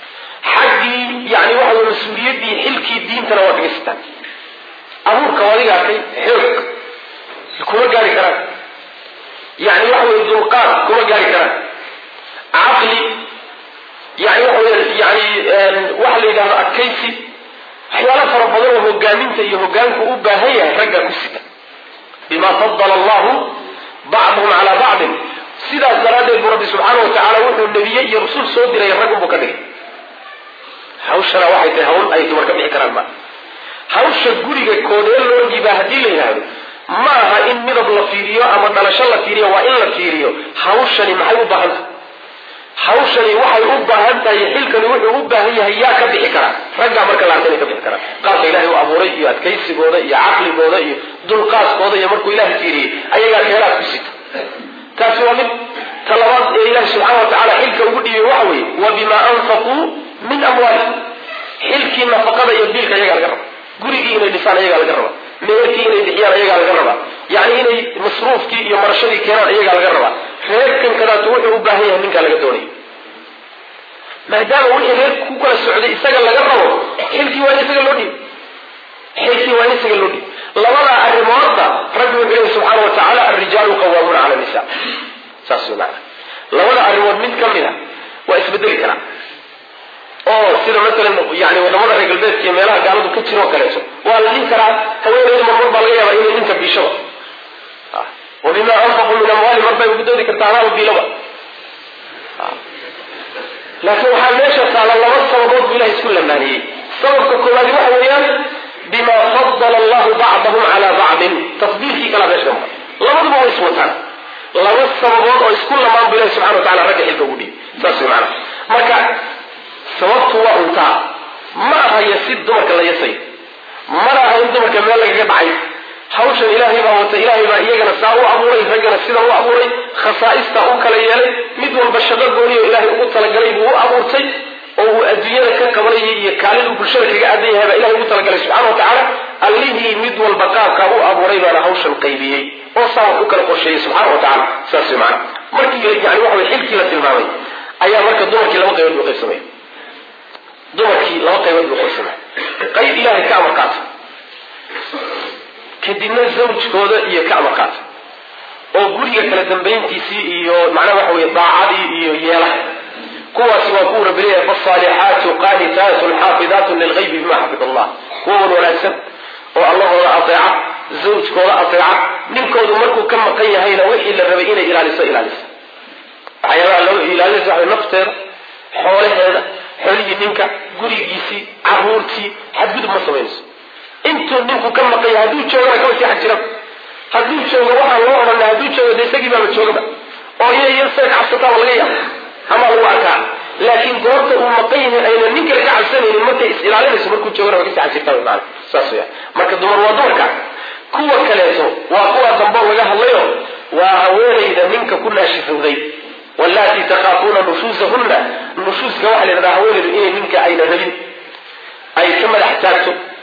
xaggii yani waxa wey mas-uuliyaddii xilkii diintana waa kaga sitaan abuurka adiga arkay xoog kuma gaari karaan yani waxa wey dulqaad kuma gaari karaan caqli yani waxa wey yani waxa la yidhahdo adkaysi waxyaala fara badan oo hogaaminta iyo hogaanku u baahan yahay raggaa ku sita bima fadala allahu bacdahum calaa bacdin sidaas daraaddeed buu rabbi subxaana watacaala wuxuu nebiye iyo rasuul soo diray rag unbuu ka dhigay hawshana waxay tahay hawl ay dumar ka bixi karaan ma hawsha guriga koodee loo dhiibaa haddii la yidhaahdo ma aha in midab la fiiriyo ama dhalasho la fiiriyo waa in la fiiriyo hawshani maxay u baahan tahay hawshani waxay u baahan tahay xilkani wuxuu u baahan yahay yaa ka bixi karaa raggaa marka la arkay inay ka bixi karaan qaabka ilaahay u abuuray iyo adkaysigooda iyo caqligooda iyo dulqaaskooda iyo markuu ilaahay fiiriyey ayagaa keelaad ku sita taasi waa mid talabaad ee ilahi subxaana watacala xilka ugu dhiibay waxa weeye wa bimaa anfaquu min amwaalihim xilkii nafaqada iyo biilka ayagaa laga raba gurigii inay dhisaan ayagaa laga raba meerkii inay bixiyaan ayagaa laga rabaa yani inay masruufkii iyo marashadii keenaan ayagaa laga rabaa reerkan kadaatu wuxuu u baahan yahay ninkaa laga doonayo maadaama wixii reer ku kala socday isaga laga rabo xilkii waa in isaga loo dhiib xilkii waa in isaga loo dhiib labada arrimoodba rabbi wuxuu leeyahy subxaana watacaala alrijaalu qawaamuuna cala nisa saas wey macana labada arrimood mid ka mid a waa isbedeli karaa oo sida maalan yani wadamada reer galbeedka iyo meelaha gaaladu ka jiro kaleeto waa la dhihi karaa haweeneyda marmar baa laga yaabaa inay ninka biishaba wa bima anfaquu min amwaali mar bay ugu doodi kartaa anaaba biilaba laakiin waxaa meesha taala laba sababood buu ilahay isku lamaaniyey sababka koowaadi waxa weeyaan bima fadala allahu bacdahum calaa bacdin tafdiilkii kalaa meesha ka maqan labaduba way iswataan laba sababood oo isku lamaan buu ilahi subxana watacala ragga xilka ugu dhiibi saas wey macana marka sababtu waa untaa ma aha yasid dumarka la yasayo mana aha in dumarka meel lagaga dhacay hawshan ilaahay baa wata ilaahay baa iyagana saa u abuuray raggana sida u abuuray khasaa'ista u kala yeelay mid walba shaqo gooniyo ilaahay ugu talagalay buu u abuurtay oo uu adduunyada ka qabanayay iyo kaalin uu bulshada kaga aadan yahay baa ilahay ugu talagalay subxana watacaala allihii mid walba qaabkaa u abuuray baana hawshan qaybiyey oo saa wax u kala qorsheeyey subxaana watacaala saas wey macana markii yani waxa wey xilkii la tilmaamay ayaa marka dumarkii laba qaybood buu qaybsamay dumarkii laba qaybood buu qaybsamay qayb ilaahay ka amar qaata kadibna zawjkooda iyo ka amar qaata oo guriga kala dambayntiisii iyo macnaha waxa weye daacadii iyo yeela kuwaasi waa kuwa rabbi leeyahay fasaalixaatu qaanitaatun xaafidaatun lilgaybi bima xafid allah kuwa wan wanaagsan oo allahooda ateeca zawjkooda ateeca ninkoodu markuu ka maqan yahayna wixii la rabay inay ilaaliso ilaalisa waxyaabaha loo ilaalinaysa waxa nafteeda xoolaheeda xoolihii ninka gurigiisii caruurtii xadgudub ma samaynayso intuu ninku ka maqan yahay hadduu joogana kama sii xag jiran hadduu joogo waxaan loo odhanay hadduu joogo de isagii baaba joogaba oo inay yar saga cabsataaba laga yaaba ama lagu arkaa laakiin goorta uu maqan yahay ayna nin kale ka cabsanaynin markay is ilaalinayso markuu joogana waa kasii xag jirtaa maana saas weya marka dumar waa dumarka kuwa kaleeto waa kuwa dambo laga hadlayo waa haweenayda ninka ku naashifowday wallati takaafuuna nushuusahunna nushuuska waxaa la yidhahdaa haweenaydu inay ninka ayna rabin ay ka madax taagto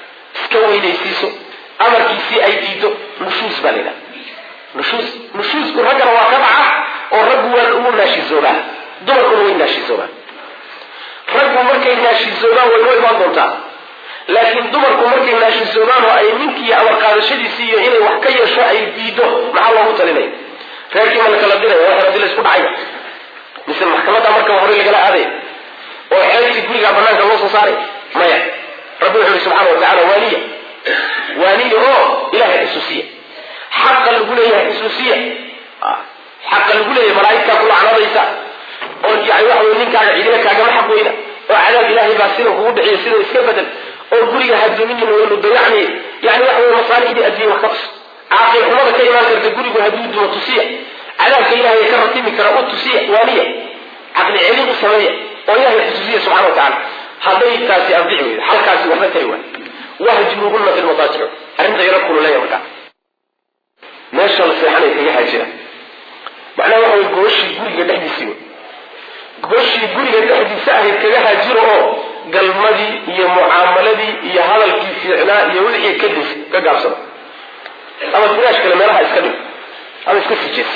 iska weynaysiiso amarkiisii ay diido nushuus baa layidhaha nushuus nushuusku raggana waa ka dhaca oo raggu waa ugu naashizoobaan dumarkuna way naashizoobaan raggu markay naashizoobaan way u imaan doontaa laakiin dumarku markay naashizoobaan oo ay ninkii amar qaadashadiisii iyo inay wax ka yeesho ay diido maxaa loogu talinaya reerkii ma la kala diraya wax hadii la isku dhacaya mise maxkamadda marka hore lagala aadaya oo xeelkii guriga banaanka loo soo saaray maya rabbi wuxuu subxaana watacaala waaniya waaniya oo ilaahay xusuusiya xaqa lagu leeyahay xusuusiya xaqa lagu leeyahay malaa'igtaa ku lacnadaysa oo yani waxa weye ninkaaga cidina kaagama xaq weyna oo cadaab ilaahay baa sida kugu dhiciya sida iska bedel oo guriga haduumiyin waynu dayacni yani waxa weye masaalixdii adduun wax ka tus caaqil xumada ka imaan karta gurigu hadduu dumo tusiya cadaabka ilaahay ka ratimi kara u tusiya waaniya caqli celin u sameeya oo ilaahay xusuusiya subxana watacaala hadday taasi anfici weyda halkaasi waxba tari waay wahjuruhunna fi lmadaajic arrinta yaro kululeeya markaa meesha la seexanay kaga haajira macnaha waxa way gooshii guriga dhexdiisii gooshii guriga dhexdiisa ahayd kaga haajiro oo galmadii iyo mucaamaladii iyo hadalkii fiicnaa iyo wixii ka dis ka gaabsada ama firaash kale meelaha iska dhig ama iska sijees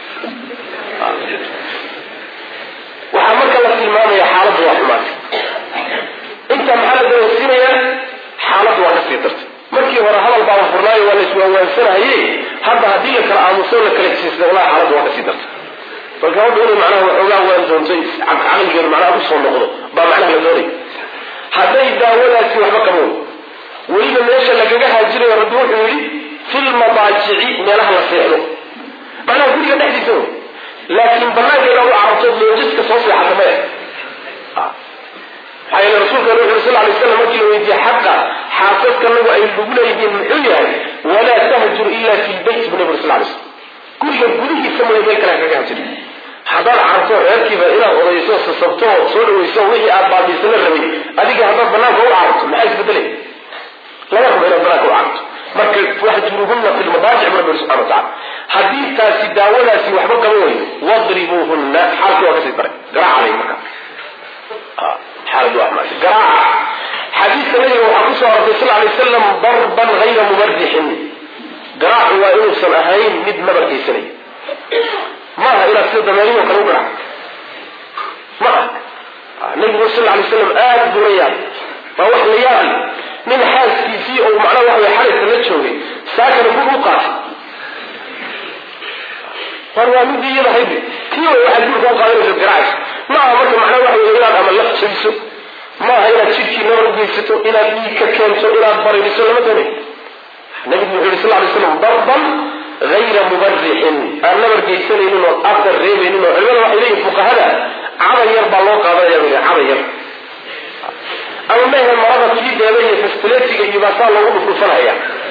waxaa marka la tilmaamaya xaaladdu waa xumaatay inta maxaa la dareensiinayaa xaaladdu waa kasii dartay markii hore hadal baa la furnaayo waa la iswaawaansanahaye hadda haddii la kala aamuso la kala hesiisna wallahi xaaladdu waa kasii dartay balka hadda inay macnaha waxoogaa waan doontay caqligeedu macnaha kusoo noqdo baa macnaha la doonay hadday daawadaasi waxba qaboon weliba meesha lagaga haajirayo rabbi wuxuu yidhi fi lmadaajici meelaha la seexdo macnaha guriga dhexdiisa wey laakiin banaanka inaad u carabto loojiska soo seexata maya maxaa yeele rasuulkana wuxu uri sal lay slam markii la weydiiye xaqa xaasaskanagu ay lagu leeyihiin muxuu yahay walaa tahjur ila fi lbayt bu nabi sal lay slam guriga gudihiisa mooya meel kale kaga hajir haddaad carabto reerkiiba inaad odayso sasabto oo soo dhawayso wixii aad baabiisana rabay adiga haddaad banaanka u carabto maxaa isbedelay laga rabo inaad banaanka u carabto marka wahjuruhunna fi lmadaajic bu rabbi subxana watacala haddii taasi daawadaasi waxba qaba weyno wadribuuhunna xaalkii waa kasii daray garaacaday marka xaaladu waa xumaatay garaaca xadiiska nabiga waxaa kusoo arortay sal lay wasalam darban hayra mubarixin garaacu waa inuusan ahayn mid nabarkaysanaya maaha inaad sida dameeriyo kale u garaac ma aha nabigu sal lay wasalam aada buu la yaabay waa wax la yaabi nin xaaskiisii oo macnaha waxa way xalayska la joogay saakana gud u qaatay war waa midii iyada haydi tii way waxaad gurka u qaadanayso garaacayso ma aha marka macnaha waxa wey inaad ama laf jabiso ma aha inaad jidkii nabar ugeysato inaad dhiig ka keento inaad baraydiso lama doonay nabigu wuxuu yihi sal lay slam darban hayra mubarixin aan nabar geysanaynin oo afar reebaynin oo culimada waxay leeyihin fuqahada caday yar baa loo qaadanaya bale caday yar ama mehe marada fiideeda iyo fastiletiga iyo baasaa loogu dhufdhufanaya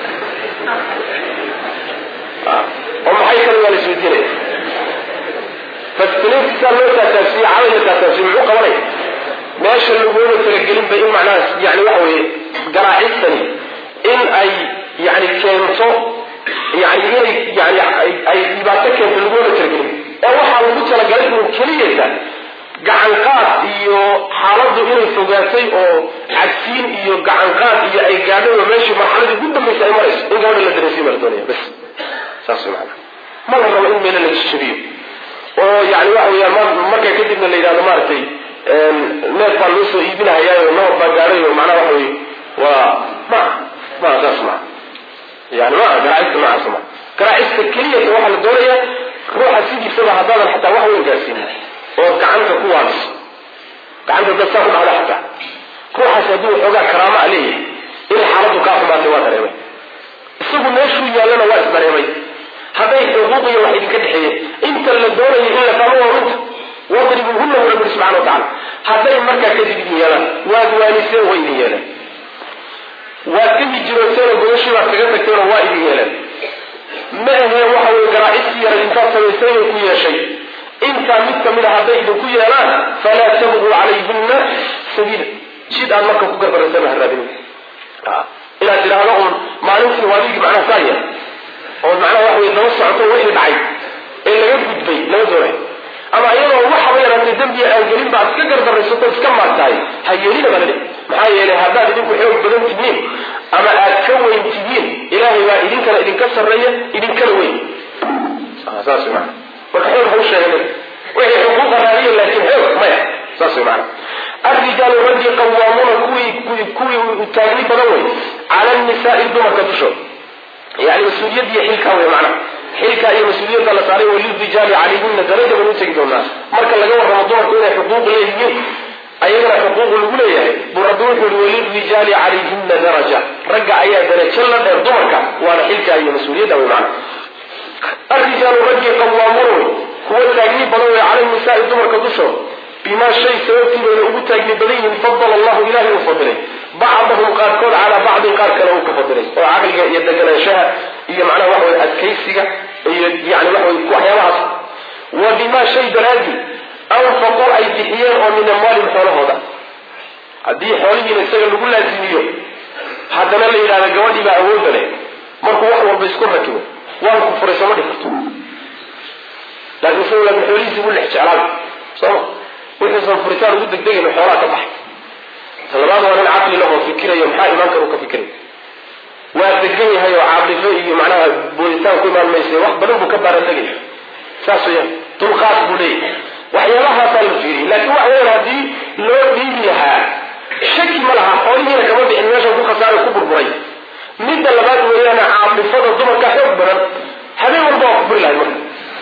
oo maxay kale waa la isweydiinaya fastiletisaa loo taataabsiye caday la taataabsiye muxuu qabanaya meesha lagooga talagelinba in macnahaas yani waxa weye garaacistani in ay yani keento yani inay yani ay dhibaato keento lagooga talagelin oo waxaa lagu talagalay inuu keliyata gacanqaad iyo xaaladdu inay fogaatay oo cagsiin iyo gacanqaad iyo ay gaadhay oo meeshii marxaladii ugu dambaysa ay marayso in gabadha la dareensiin baa la doonaya bas saas maana ma la rabo in meelo la jajabiyo oo yani waxa weyaan markaa kadibna la yidhahdo maaragtay neef baa loo soo iibinahayaayo nabad baa gaadhay oo macnaha waxa weye waa maa maa saas maa yani maa garaacista noocaas maa garaacista keliyata waxaa la doonaya ruuxa sidiisaba haddaadan xataa wax weyn gaarsiinin oo gacanta ku waadiso gacanta dad saa ku dhacda xataa ruuxaas hadduu waxoogaa karaama a leeyahay inay xaaladdu kaa xumaatay waa dareemay isagu meeshuu yaallana waa isdareemay hadday xuquuq iyo wax idinka dhexeeyeen inta la doonayo in la fahmo waa runta wadribuuhunna bu rabbi subxana watacala hadday markaa kadib idin yeelaan waad waaniseen way idin yeelaan waad ka hijirooteeno gogashii baad kaga tagteenoo waa idin yeelaan ma ahee waxa weye garaacistii yarad intaad samaysay bay ku yeeshay intaa mid kamid a hadday idinku yeelaan falaa tabquu calayhina sabiila jid aan marka ku garbaraysan ha raadinin inaad tidhaahdo un maalintii waadigii macnaha saa yeel oo macnaha waxa wey daba socoto wixii dhacay ee laga gudbay lama doonay ama iyadoo waxaba yaraatay dembiga aan gelin baad iska gardaraysato iska maagtahay ha yeelina baa lale maxaa yeelay haddaad idinku xoog badan tihiin ama aad ka weyn tihiin ilaahay baa idinkana idinka sarreeya idinkana weyn saas macna marka xoog ha u sheegay wixii xuquuqa raadiya laakiin xoog maya saas macna الرجال رجي قوامون كوي كوي كوي تاغني بدن وي على النساء دمر كدشو يعني مسؤوليه دي حلكا وي معنا حلكا هي مسؤوليه الله تعالى وللرجال عليهن درجه من تجدونا marka laga warramo dumarku inay xuquuq leeyihiin ayagana xuquuq lagu leeyahay buraduhu وللرجال عليهن درجه raga ayaa darajo la dheer dumarka waana xilka iyo mas'uuliyadda way macna الرجال رجي قوامون كوي تاغني بدن وي على النساء دمر كدشو بما شيء سوتي بين أبوتك بدين فضل الله إلهي وفضله بعضهم قال كل على بعض قال كلام كفضله وعقل يدقنا شاء هي معناه وحوى الكيسية يعني وحوى وحيوات وبما شيء درادي أنفقوا أي تحيان ومن أموال حوله هذا هذه حوالي نسير نقول لازمية حتى نلي إلى الجواد بقى أول بلي مركو وحوى بيسكون ركبه وانكو فرسا ما دفتو لكن سوى لك حوالي سيقول لحج على صح وإذا فريتان ودك دقيقة حوالات بحث طلبان وانا العقل له فكرة يمحا إيمان كانوا كفكرة وأدقيني هاي وعاطفة معناها بوليتان كل ما الميسي واحد بلو بكبار الدقيقة ساسويا طلقات بولي وحيالها تلفيري لكن وحيالها دي لو بيبيها شكي ملها حوالي هنا كمان بإن ياشا وكو خسارة كبر بري مدى اللبات وإيانا عاطفة الضمر كحيوك بنا هذه مرضى أكبر لها المهم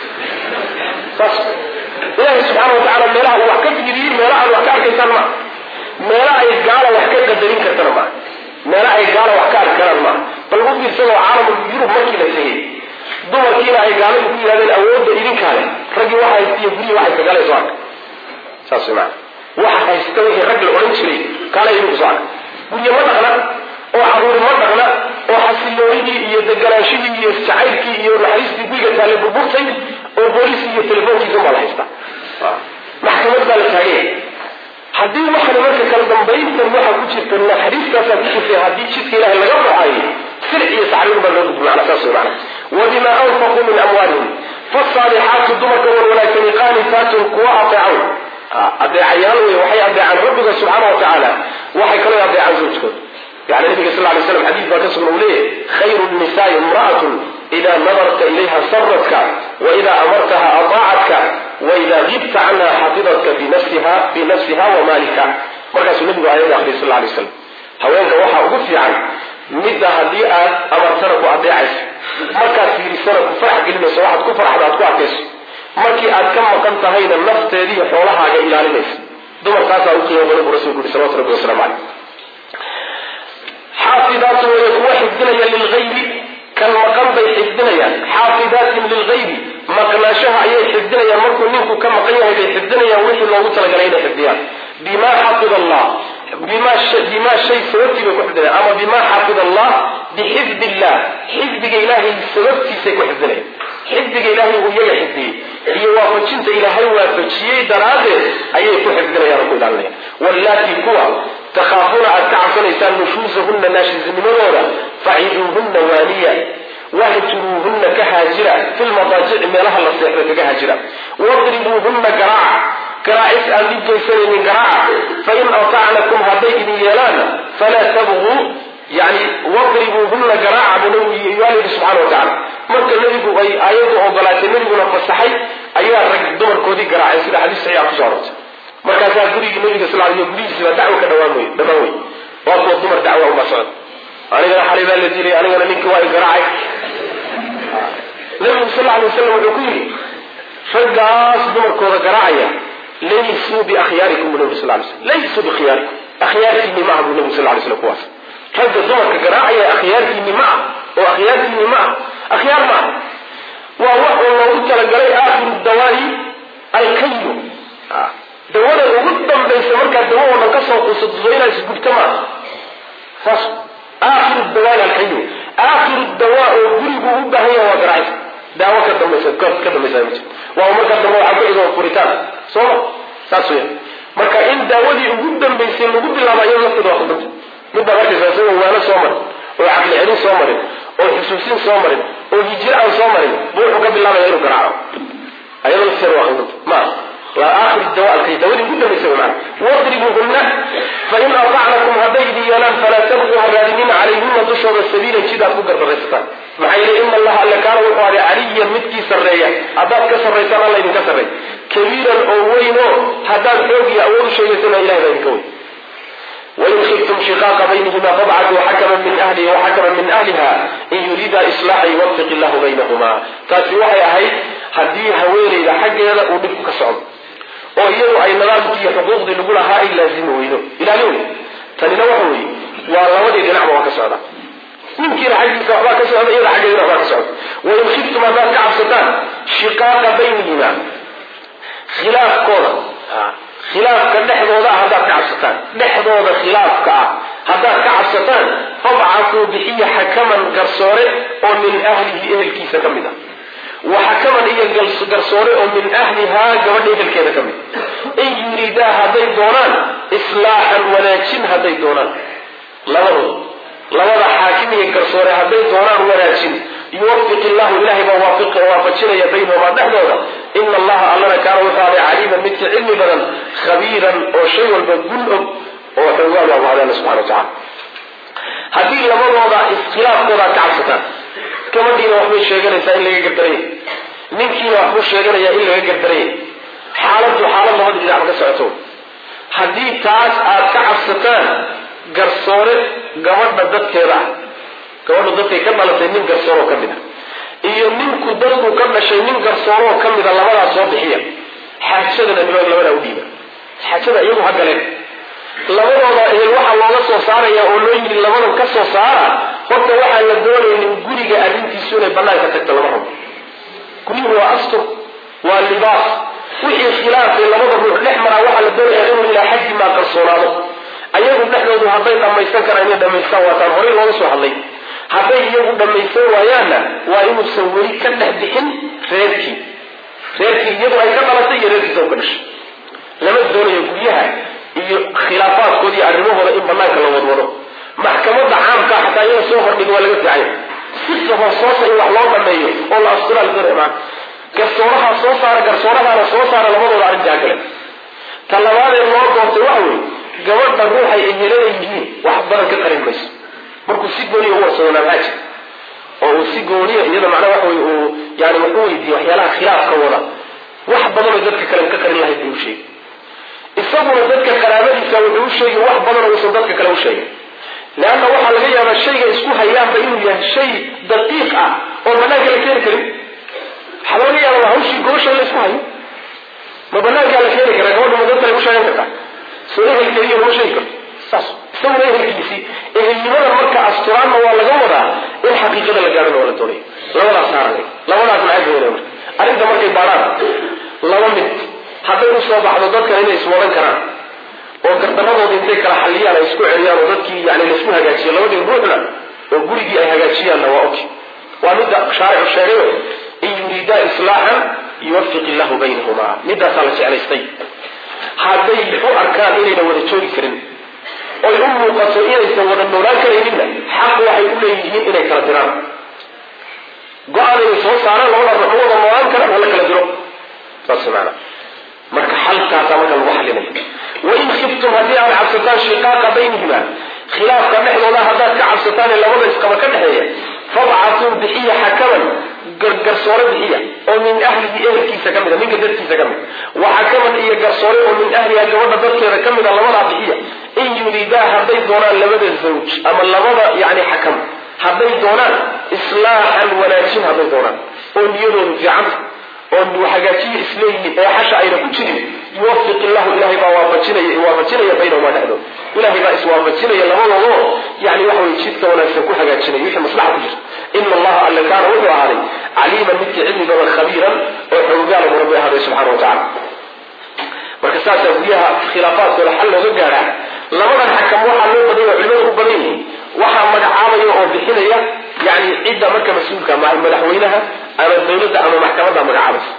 ساسو إلهي سبحانه وتعالى ميلها وحكا تجريين ميلها وحكا كيسان معه ميلها يقال وحكا قدرين كتنا معه ميلها يقال وحكا الكلام معه فالقود بيرسلوا عالم يروب مكي لسيه دور كينا يقال وكي هذا الأول دائرين كاله رجل واحد يبري واحد فقال يزواك ساسي معه واحد يستوي رجل أولنشري قال يروب زواك ونيا مدخلا وحضور مدخلا وحسيلوريدي يدقلاشيدي يستعيدكي يرحيستي بيقى تالي ببوكتين وبوليسي يتلفونكي ثم الله يستع محكمة ذلك هاي حدي وحنا مركز كان ضمبين تنوحا كتشف ان حديث كاسا كتشف في هذه شتك إله اللي قبل هاي سرع يسعرون بالرد بمعنى ساسو معنا وبما أنفقوا من أموالهم فالصالحات الدمك والولايتين قانتات قواء طيعون أدعي عيالوي وحي أدعي عن ربك سبحانه وتعالى وحي كانوا أدعي عن زوجكم يعني النبي صلى الله عليه وسلم حديث ما تصبر وليه خير النساء امرأة إذا نظرت إليها سرتك وإذا أمرتها أطاعتك وإذا غبت عنها حفظتك في نفسها في نفسها ومالك مركز النبي صلى الله عليه وسلم هوانك وحا أغفي عنه مدى هديئة أمرتنك وأضيعك مركز في رسالة فرح قلنا سواحد كفر أحد أتكوع كيس مركي أتكم مقامت هيدا النفط هذه حولها إلى لنس دمر قاسة أوقي وبنب رسول الله صلى الله عليه وسلم حافظات ويكون حفظنا للغيب كان مقام بي حفظنا حافظات للغيب مقناشها أي حفظنا مركو منكم كما قيها بي حفظنا وحي الله تعالى علينا حفظنا بما حفظ الله بما ش... بما شيء سوتي بحفظنا أما بما حفظ الله بحفظ الله حفظ إلهي سوتي سيكو حفظنا حفظ إلهي ويا حفظي هي وافجنت إلهي وافجيه دراده أي حفظنا يا رب العالمين واللاتي كوا تخافون أن تعصوا إنسان نشوزهن ناشز من الورى فعيدوهن واليا واهجروهن كهاجرة في المضاجع مالها الصيحة كهاجرة واضربوهن قراع قراع اسأل لبدو سنة من قراع فإن أطعنكم هديك يلان فلا تبغوا يعني واضربوهن قراع بنو يوالي سبحانه وتعالى مركا النبي أي آيات وقلات النبي نفسحي أيها الرجل دمر كودي قراع يسير حديث سيئة كسارت markaasaa gurigii nabiga sal alay gurigiisiba dacwo ka dhawaan wey dhamaan wey waa kuwa dumar dacwa uma socod anigana xalay baa la dilay anigana ninkii waa igaraacay nabigu sal alay wasalam wuxuu ku yidhi raggaas dumarkooda garaacaya laysuu biakhyaarikum bu nabi sal alay slam laysuu bikhyaarikum akhyaartiinni ma aha buu nabigu sal alay slam kuwaas ragga dumarka garaacaya akhyaartiinni ma ah oo akhyaartiinni ma ah akhyaar ma ah waa wax oo loogu talagalay aakhiru dawaayi alkayu dawada ugu dambaysa markaa dawo oo dhan ka soo quusato inaad isgubto maaha saas aakhiru dawaa alkayu aakhiru dawaa oo gurigu u baahan yahay waa garaacis daawo ka dambaysa ka dambaysa ma jirto waa markaa dambe waxaa ku xigo furitaan sooma saas weya marka in daawadii ugu dambaysay lagu bilaaba iyada lafteeda waa khaldanta midbaa markaysa isagoo waano soo marin oo caqli celin soo marin oo xusuusin soo marin oo hijir aan soo marin buu wuxuu ka bilaabaya inuu garaaco ayada lafteeda waa khaldanta maaha وآخر الدواء الكي دولي قد مسوي معنا واضربوهن fain atacnakum hadday idin yeelaan falaa tabquu haraadinina calayhina dushooda sabiilan jidaad ku gardaraysataan maxaa yeele ina allaha alla kaana wuxuu aday caliyan midkii sarreeya haddaad ka sarraysaan alla idinka sarreey kabiiran oo weyn oo haddaad xoog iyo awood u sheegaysana ilahay baa idinka weyn wain khiftum shiqaaqa baynihima fabcatuu xakaman min ahlihi waxakaman min ahliha in yuriida islaaxa yuwafiq illahu baynahuma taasi waxay ahayd haddii haweenayda xaggeeda uu dhibku ka socdo oo iyadu ay nidaamkii iyo xuquuqdii lagu lahaa ay laazimi weydo ilaali wey tanina waxa weeye waa labadii dhinacba waa ka socda ninkiina xaggiisa waxbaa ka socda iyada xaggeedina waxbaa ka socda wain khiftum haddaad ka cabsataan shiqaaqa baynihima khilaafkooda khilaafka dhexdooda ah haddaad ka cabsataan dhexdooda khilaafka ah haddaad ka cabsataan fabcatuu bixiya xakaman garsoore oo min ahlihi ehelkiisa ka mid ah waxakaman iyo garsoore oo min ahlihaa gabadha ehelkeeda ka mid in yuriidaa hadday doonaan islaaxan wanaajin hadday doonaan labadooda labada xaakim iyo garsoore hadday doonaan wanaajin yuwafiq illahu ilahay baa waafajinaya baynahumaa dhexdooda ina allaha allana kaana wuxuu aday caliiman midka cilmi badan khabiiran oo shay walba gun og oo xoogaal waa mahadana subxana wa tacala haddii labadooda iskhilaafkooda ad ka cabsataan gabadhiina waxbay sheeganaysaa in laga gardaranya ninkiina waxbuu sheeganayaa in laga gardaranya xaaladdu xaalad labada dhinac ka socoto haddii taas aad ka cabsataan garsoore gabadha dadkeeda ah gabadhu dadkay ka dhalatay nin garsooroo ka mid a iyo ninku dadku ka dhashay nin garsooroo ka mida labadaas soo bixiya xaajadana niman labadaa u dhiiba xaajada iyagu ha galeen labadooda ehel waxaa looga soo saaraya oo loo yidhi labadan ka soo saara horta waxaan la doonaynin guriga arrintiisu inay banaanka tagto lama rabo guryihu waa astur waa libaas wixii khilaafay labada ruux dhex maraa waxaa la doonaya inuu ilaa xaddi maa qarsoonaado ayagu dhexdoodu hadday dhamaysan karaan inay dhamaystaan waataan horey looga soo hadlay hadday iyagu dhamaysan waayaanna waa inuusan weli ka dhex bixin reerkii reerkii iyadu ay ka dhalatay iyo reerkiisa u ka dhashay lama doonayo guryaha iyo khilaafaadkooda iyo arrimahooda in banaanka la wadwado maxkamadda caamka xataa iyada soo hordhiga waa laga fiicay sirta hoosoosa in wax loo dhameeyo oo la asturaa la doonaya maa garsooraha soo saara garsoorahaana soo saara labadooda arrintaa gale ta labaadee loo doortay waxa weeye gabadha ruuxay ehelada yihiin wax badan ka qarin mayso markuu si gooniya u warsado naamaaji oo uu si gooniya iyada macnaa waxa wey uu yani wax u weydiiye waxyaalaha khilaafka wada wax badanoo dadka kale ka qarin lahayd buu u sheegay isaguna dadka qaraabadiisa wuxuu u sheegay wax badan oo uusan dadka kale u sheegay leanna waxaa laga yaabaa shayga isku hayaanba inuu yahay shay daqiiq ah oo banaanka la keeni karin waxaa laga yaabaa hawshii goosha la isku hayo ma banaankaa la keeni karaa gabadha ma dad kale u sheegan kartaa soo ehelkeediiyo lama sheegi karto saas isaguna ehelkiisii ehelnimada marka asturaanna waa laga wadaa in xaqiiqada la gaadhana waa la doonaya labadaas saarana labadaas maxay doonaya marka arrinta markay baadhaan laba mid hadday u soo baxdo dadkan inay iswadan karaan oo gardaradooda intay kala xalliyaan ay isku celiyaan oo dadkii yani laisku hagaajiyo labadii ruuxna oo gurigii ay hagaajiyaanna waa ok waa midda shaaricu sheegayo in yuriidaa islaaxan yuwafiq illahu baynahumaa midaasaa la jeclaystay hadday u arkaan inayna wada joogi karin oy u muuqato inaysan wada noolaan karayninna xaq waxay u leeyihiin inay kala diraan go-aanayna soo saaraan labada ruux wada noolaan karaan hala kala diro saas maana marka xalkaasaa marka lagu xalinaya wain khiftum haddii aad cabsataan shiqaaqa baynihima khilaafka dhexdooda haddaad ka cabsataan ee labada isqaba ka dhexeeya fabcatuu bixiya xakaman garsoore bixiya oo min ahlihi ehelkiisa ka mida ninka dadkiisa ka mid wa xakaman iyo garsoore oo min ahliha gabadha dadkeeda ka mida labadaa bixiya in yuriidaa hadday doonaan labada zawj ama labada yani xakam hadday doonaan islaaxan wanaajin hadday doonaan oo niyadoodu fiicanta oo hagaajiya isleeyihiin ee xasha ayna ku jirin yuwafiq illahu ilahay baa waafajinaya waafajinaya baynahumaa dhexdood ilahay baa iswaafajinaya labadoodoo yani waxa way jidka wanaagsan ku hagaajinaya wixii maslaxa ku jirta ina allaha alla kaana wuxuu ahaaday caliiman midkii cilmigaba khabiiran oo xoogaala buu rabbi ahaaday subxana wa tacala marka saasaa guryaha khilaafaadkooda xal looga gaadhaa labadan xakam waxaa loo badanya culimadu u badan yihiin waxaa magacaabaya oo bixinaya yani cidda marka mas-uulka madaxweynaha ama dawladda ama maxkamadda magacaabaysa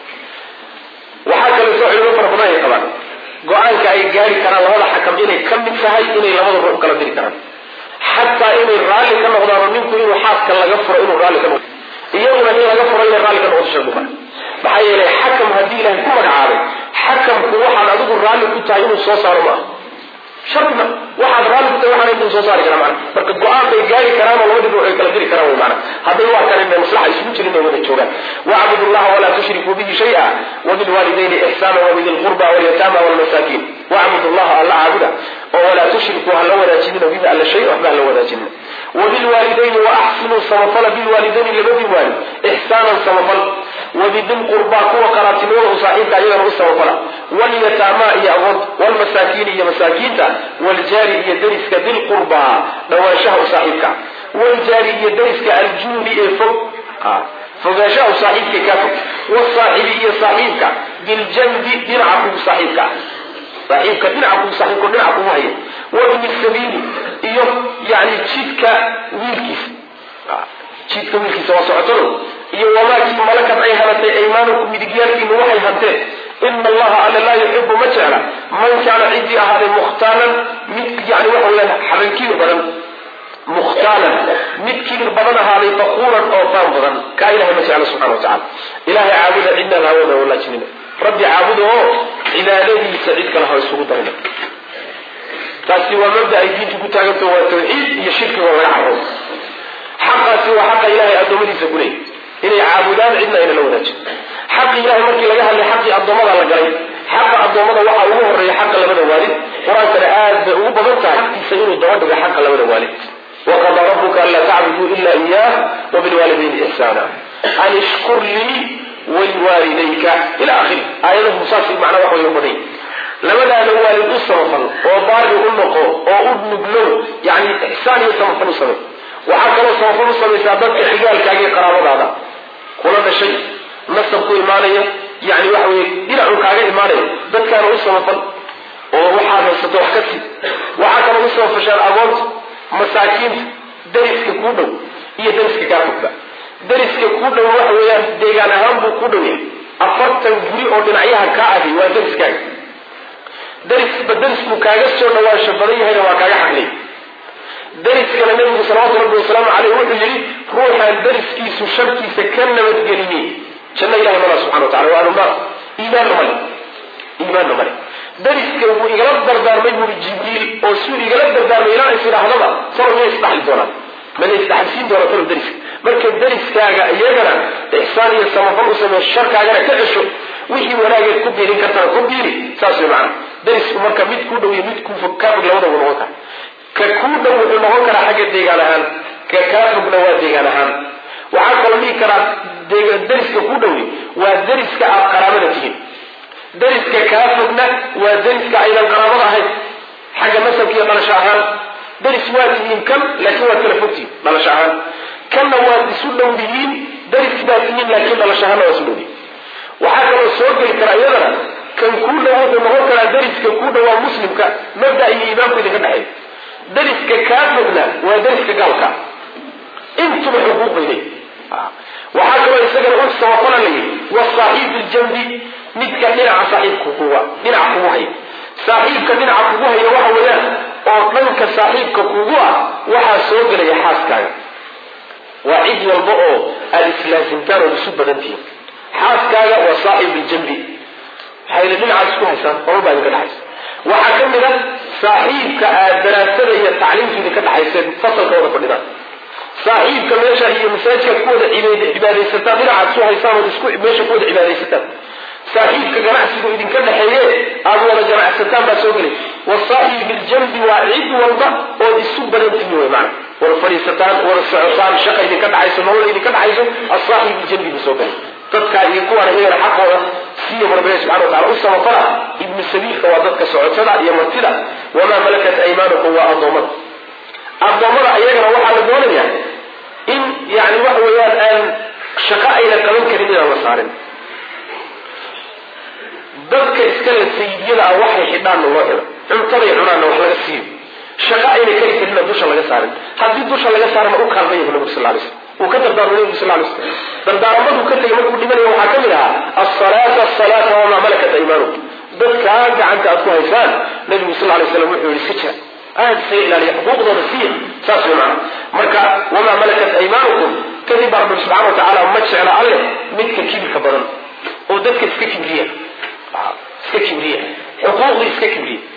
waxaa kaleeto culimo fara badan ay qabaan go-aanka ay gaari karaan labada xakam inay ka mid tahay inay labada ruux kala diri karaan xataa inay raalli ka noqdaan oo ninku inuu xaaska laga furo inuu raalli ka noqdo iyaguna in laga furo inay raalli ka noqdo shardi maa maxaa yeelay xakam haddii ilaahay ku magacaabay xakamku waxaad adigu raalli ku tahay inuu soo saaro maaha sharna waxaad raalista waxaan intuu soo saari karaa macna marka go-aan bay gaari karaan oo labadii ruux ay kala diri karaan macna hadday waa kale inay maslaxa isugu jirin ay wada joogaan wa'budu allaha walaa tushrikuu bihi shay'a wabilwaalidayni ihsana wabidil qurba walyatama walmasaakin wa'budu allaha alla caabuda oo walaa tushrikuu hala wadaajinina bihi alla shay waxba hala wadaajinina wabilwaalidayni waaxsinuu samafala bilwaalidayni labadii waalid ihsaanan samafal wabidil qurba kuwa qaraabtinimada saaxiibka ayagana u samafala walyatama iyo agoonta walmasaakin iyo masaakiinta والجاري يدرسك بالقربى دواشاه صاحبك والجاري يدرسك الجود فوق آه. فوقاشاه صاحبك كافك والصاحب هي صاحبك بالجنب درعه صاحبك صاحبك درعه صاحبك درعه وهي وابن السبيل يعني تشيتك ويلكس آه. تشيتك ويلكس وسعطره iyo wamaaki malakat ay halatay aymanukum midigyaalkiina waxay hanteen in allaha ala la yuhibbu majala man kana cidi ahade mukhtalan mid yani waxa weeyaan xarankiin badan mukhtalan mid kiir badan ahade faquran oo faan badan ka ilahay majala subhanahu wa ta'ala ilahay aabuda inna hawada wala jinna rabbi aabudo cibaadadiisa cid kale ha isugu darin taasi waa mabda ay diintu ku taaganto waa tawxiid iyo shirki oo laga xaro xaqaasi waa xaqa ilahay adoomadiisa ku leeyahay inay caabudaan cidna ayna la wadaajin xaq ilaahay markii laga hadlay xaqii adoomada la galay xaqa adoomada waxa ugu horeeya xaqa labada waalid quraanka aad bay ugu badan tahay xaqiisa inuu daba dhigo xaqa labada waalid waqada rabbuka alla ta'budu illa iyyah wa bil walidayni ihsana an ishkur li wa liwalidayka ila akhir ayatu musaasi macna waxa uu baday labada waalid u samafal oo baari u noqo oo u nuglo yani ihsaan iyo samafal samay waxa kale samafal samay dadka xigaalkaaga qaraabadaada kula dhashay nasab ku imaanaya yani waxa weey dinacu kaaga imaanaya dadkaana u samafal oo waxa haysato wax ka sii waxa kale u samafashaan agoonta masaakiinta dariska ku dhow iyo dariska ka fogba dariska ku dhow waxa weeyaan deegaan ahaan buu ku dhow yahay afartan guri oo dhinacyaha ka ahi waa dariskaaga daris badarisku kaaga soo dhawaasho badan yahay waa kaaga xaqlay dariskana nabigu sallallahu alayhi wasallam alayhi wuxuu yiri ruuxan dariskiisu sharkiisa ka nabadgeliyay janna ilaahay ma subhanahu wa ta'ala waa rumba iimaan mali iimaan mali dariska uu igala dardaarmay buu jibriil oo suu igala dardaarmay ilaa isirahdaba sabab ay isdhaxli doonaan man isdhaxsin doona far dariska marka dariskaaga iyagana ihsaan iyo samafal u sameeyo sharkaaga ka cesho wixii wanaageed ku biirin kartaa ku biiri saas weeyaan darisku marka mid ku dhow iyo mid ku fog ka labada wada ka ku dhow wuxuu noqon karaa xagga deegaan ahaan ka ka fogna waa deegaan ahaan waxa kale mid kara deegaan dariska ku dhow waa dariska aad qaraabada tihiin dariska ka fogna waa dariska aydan qaraabada ahayn xagga nasabkiisa dhalasho ahaan daris waa tihiin kan laakiin waa kala fogtiin dhalasho ahaan kana waa isu dhow yihiin daris baa tihiin laakiin dhalasho ahaan waa isu dhow waxa kale soo gali kara iyadana kan ku dhow wuxuu noqon karaa dariska ku dhow waa muslimka mabda iyo iimaanku idinka dhaxay dariska kaafirna waa dariska gaalka intuba xuquuqayday waxaa kaloo isagana u sawafalanayay wasaaxiib aljanbi midka dhinaca saaxiibku kuwa dhinaca kugu haya saaxiibka dhinaca kugu haya waxa weeyaan oo dhanka saaxiibka kugu ah waxaa soo gelaya xaaskaaga waa cid walba oo aad islaasimtaan oo isu badan tihiin xaaskaaga waa saaxiib aljanbi hayla dhinacaas ku haysaan oo baa idinka dhaxaysa waxaa ka mid ah saaxiibka aad daraasada iyo tacliimtiida ka dhaxayseen fasalka wada fadhidaan saaxiibka meesha iyo masaajidka ku wada cibaadaysataan dhinacaad ku haysaan oo isku meesha ku wada cibaadaysataan saaxiibka ganacsigu idinka dhaxeeye aad wada ganacsataan baa soo gelay wasaaxiib biljanbi waa cid walba oo isu badan tihiin wey macna war fadhiisataan war socotaan shaqa idinka dhaxayso nolol idinka dhaxayso asaaxiib biljanbi buu soo gelay dadka iyo kuwana heer xaqooda siya rabbi subhanahu wa ta'ala u samafala ibn sabiilka waa dadka socotada iyo martida wama malakat aymanukum wa adoomada adoomada ayagana waxaa la doonayaa in yani waxa weeyaan aan shaqo ayna qaban karin inaan la saarin dadka iskale sayidiyada ah waxay xidhaan loo helo cuntaday cunaana wax laga siiyo shaqo ayna kari karin dusha laga saarin haddii dusha laga saarana u kaalmaya nabigu sallallahu alayhi wasallam وكتب النبي صلى الله عليه وسلم دردارمه كتب markuu dhimanayo waxa kamida as-salata as-salata wa ma malakat aymanukum dadka gacanta aad ku haysaan nabiga sallallahu alayhi wasallam wuxuu yiri sija aad say ila xuquuqdooda si saasuna marka wama malakat aymanukum kadib rabbi subhanahu wa ta'ala ma jecla alle midka kibirka badan oo dadka iska kibriya iska kibriya xuquuqda iska kibriya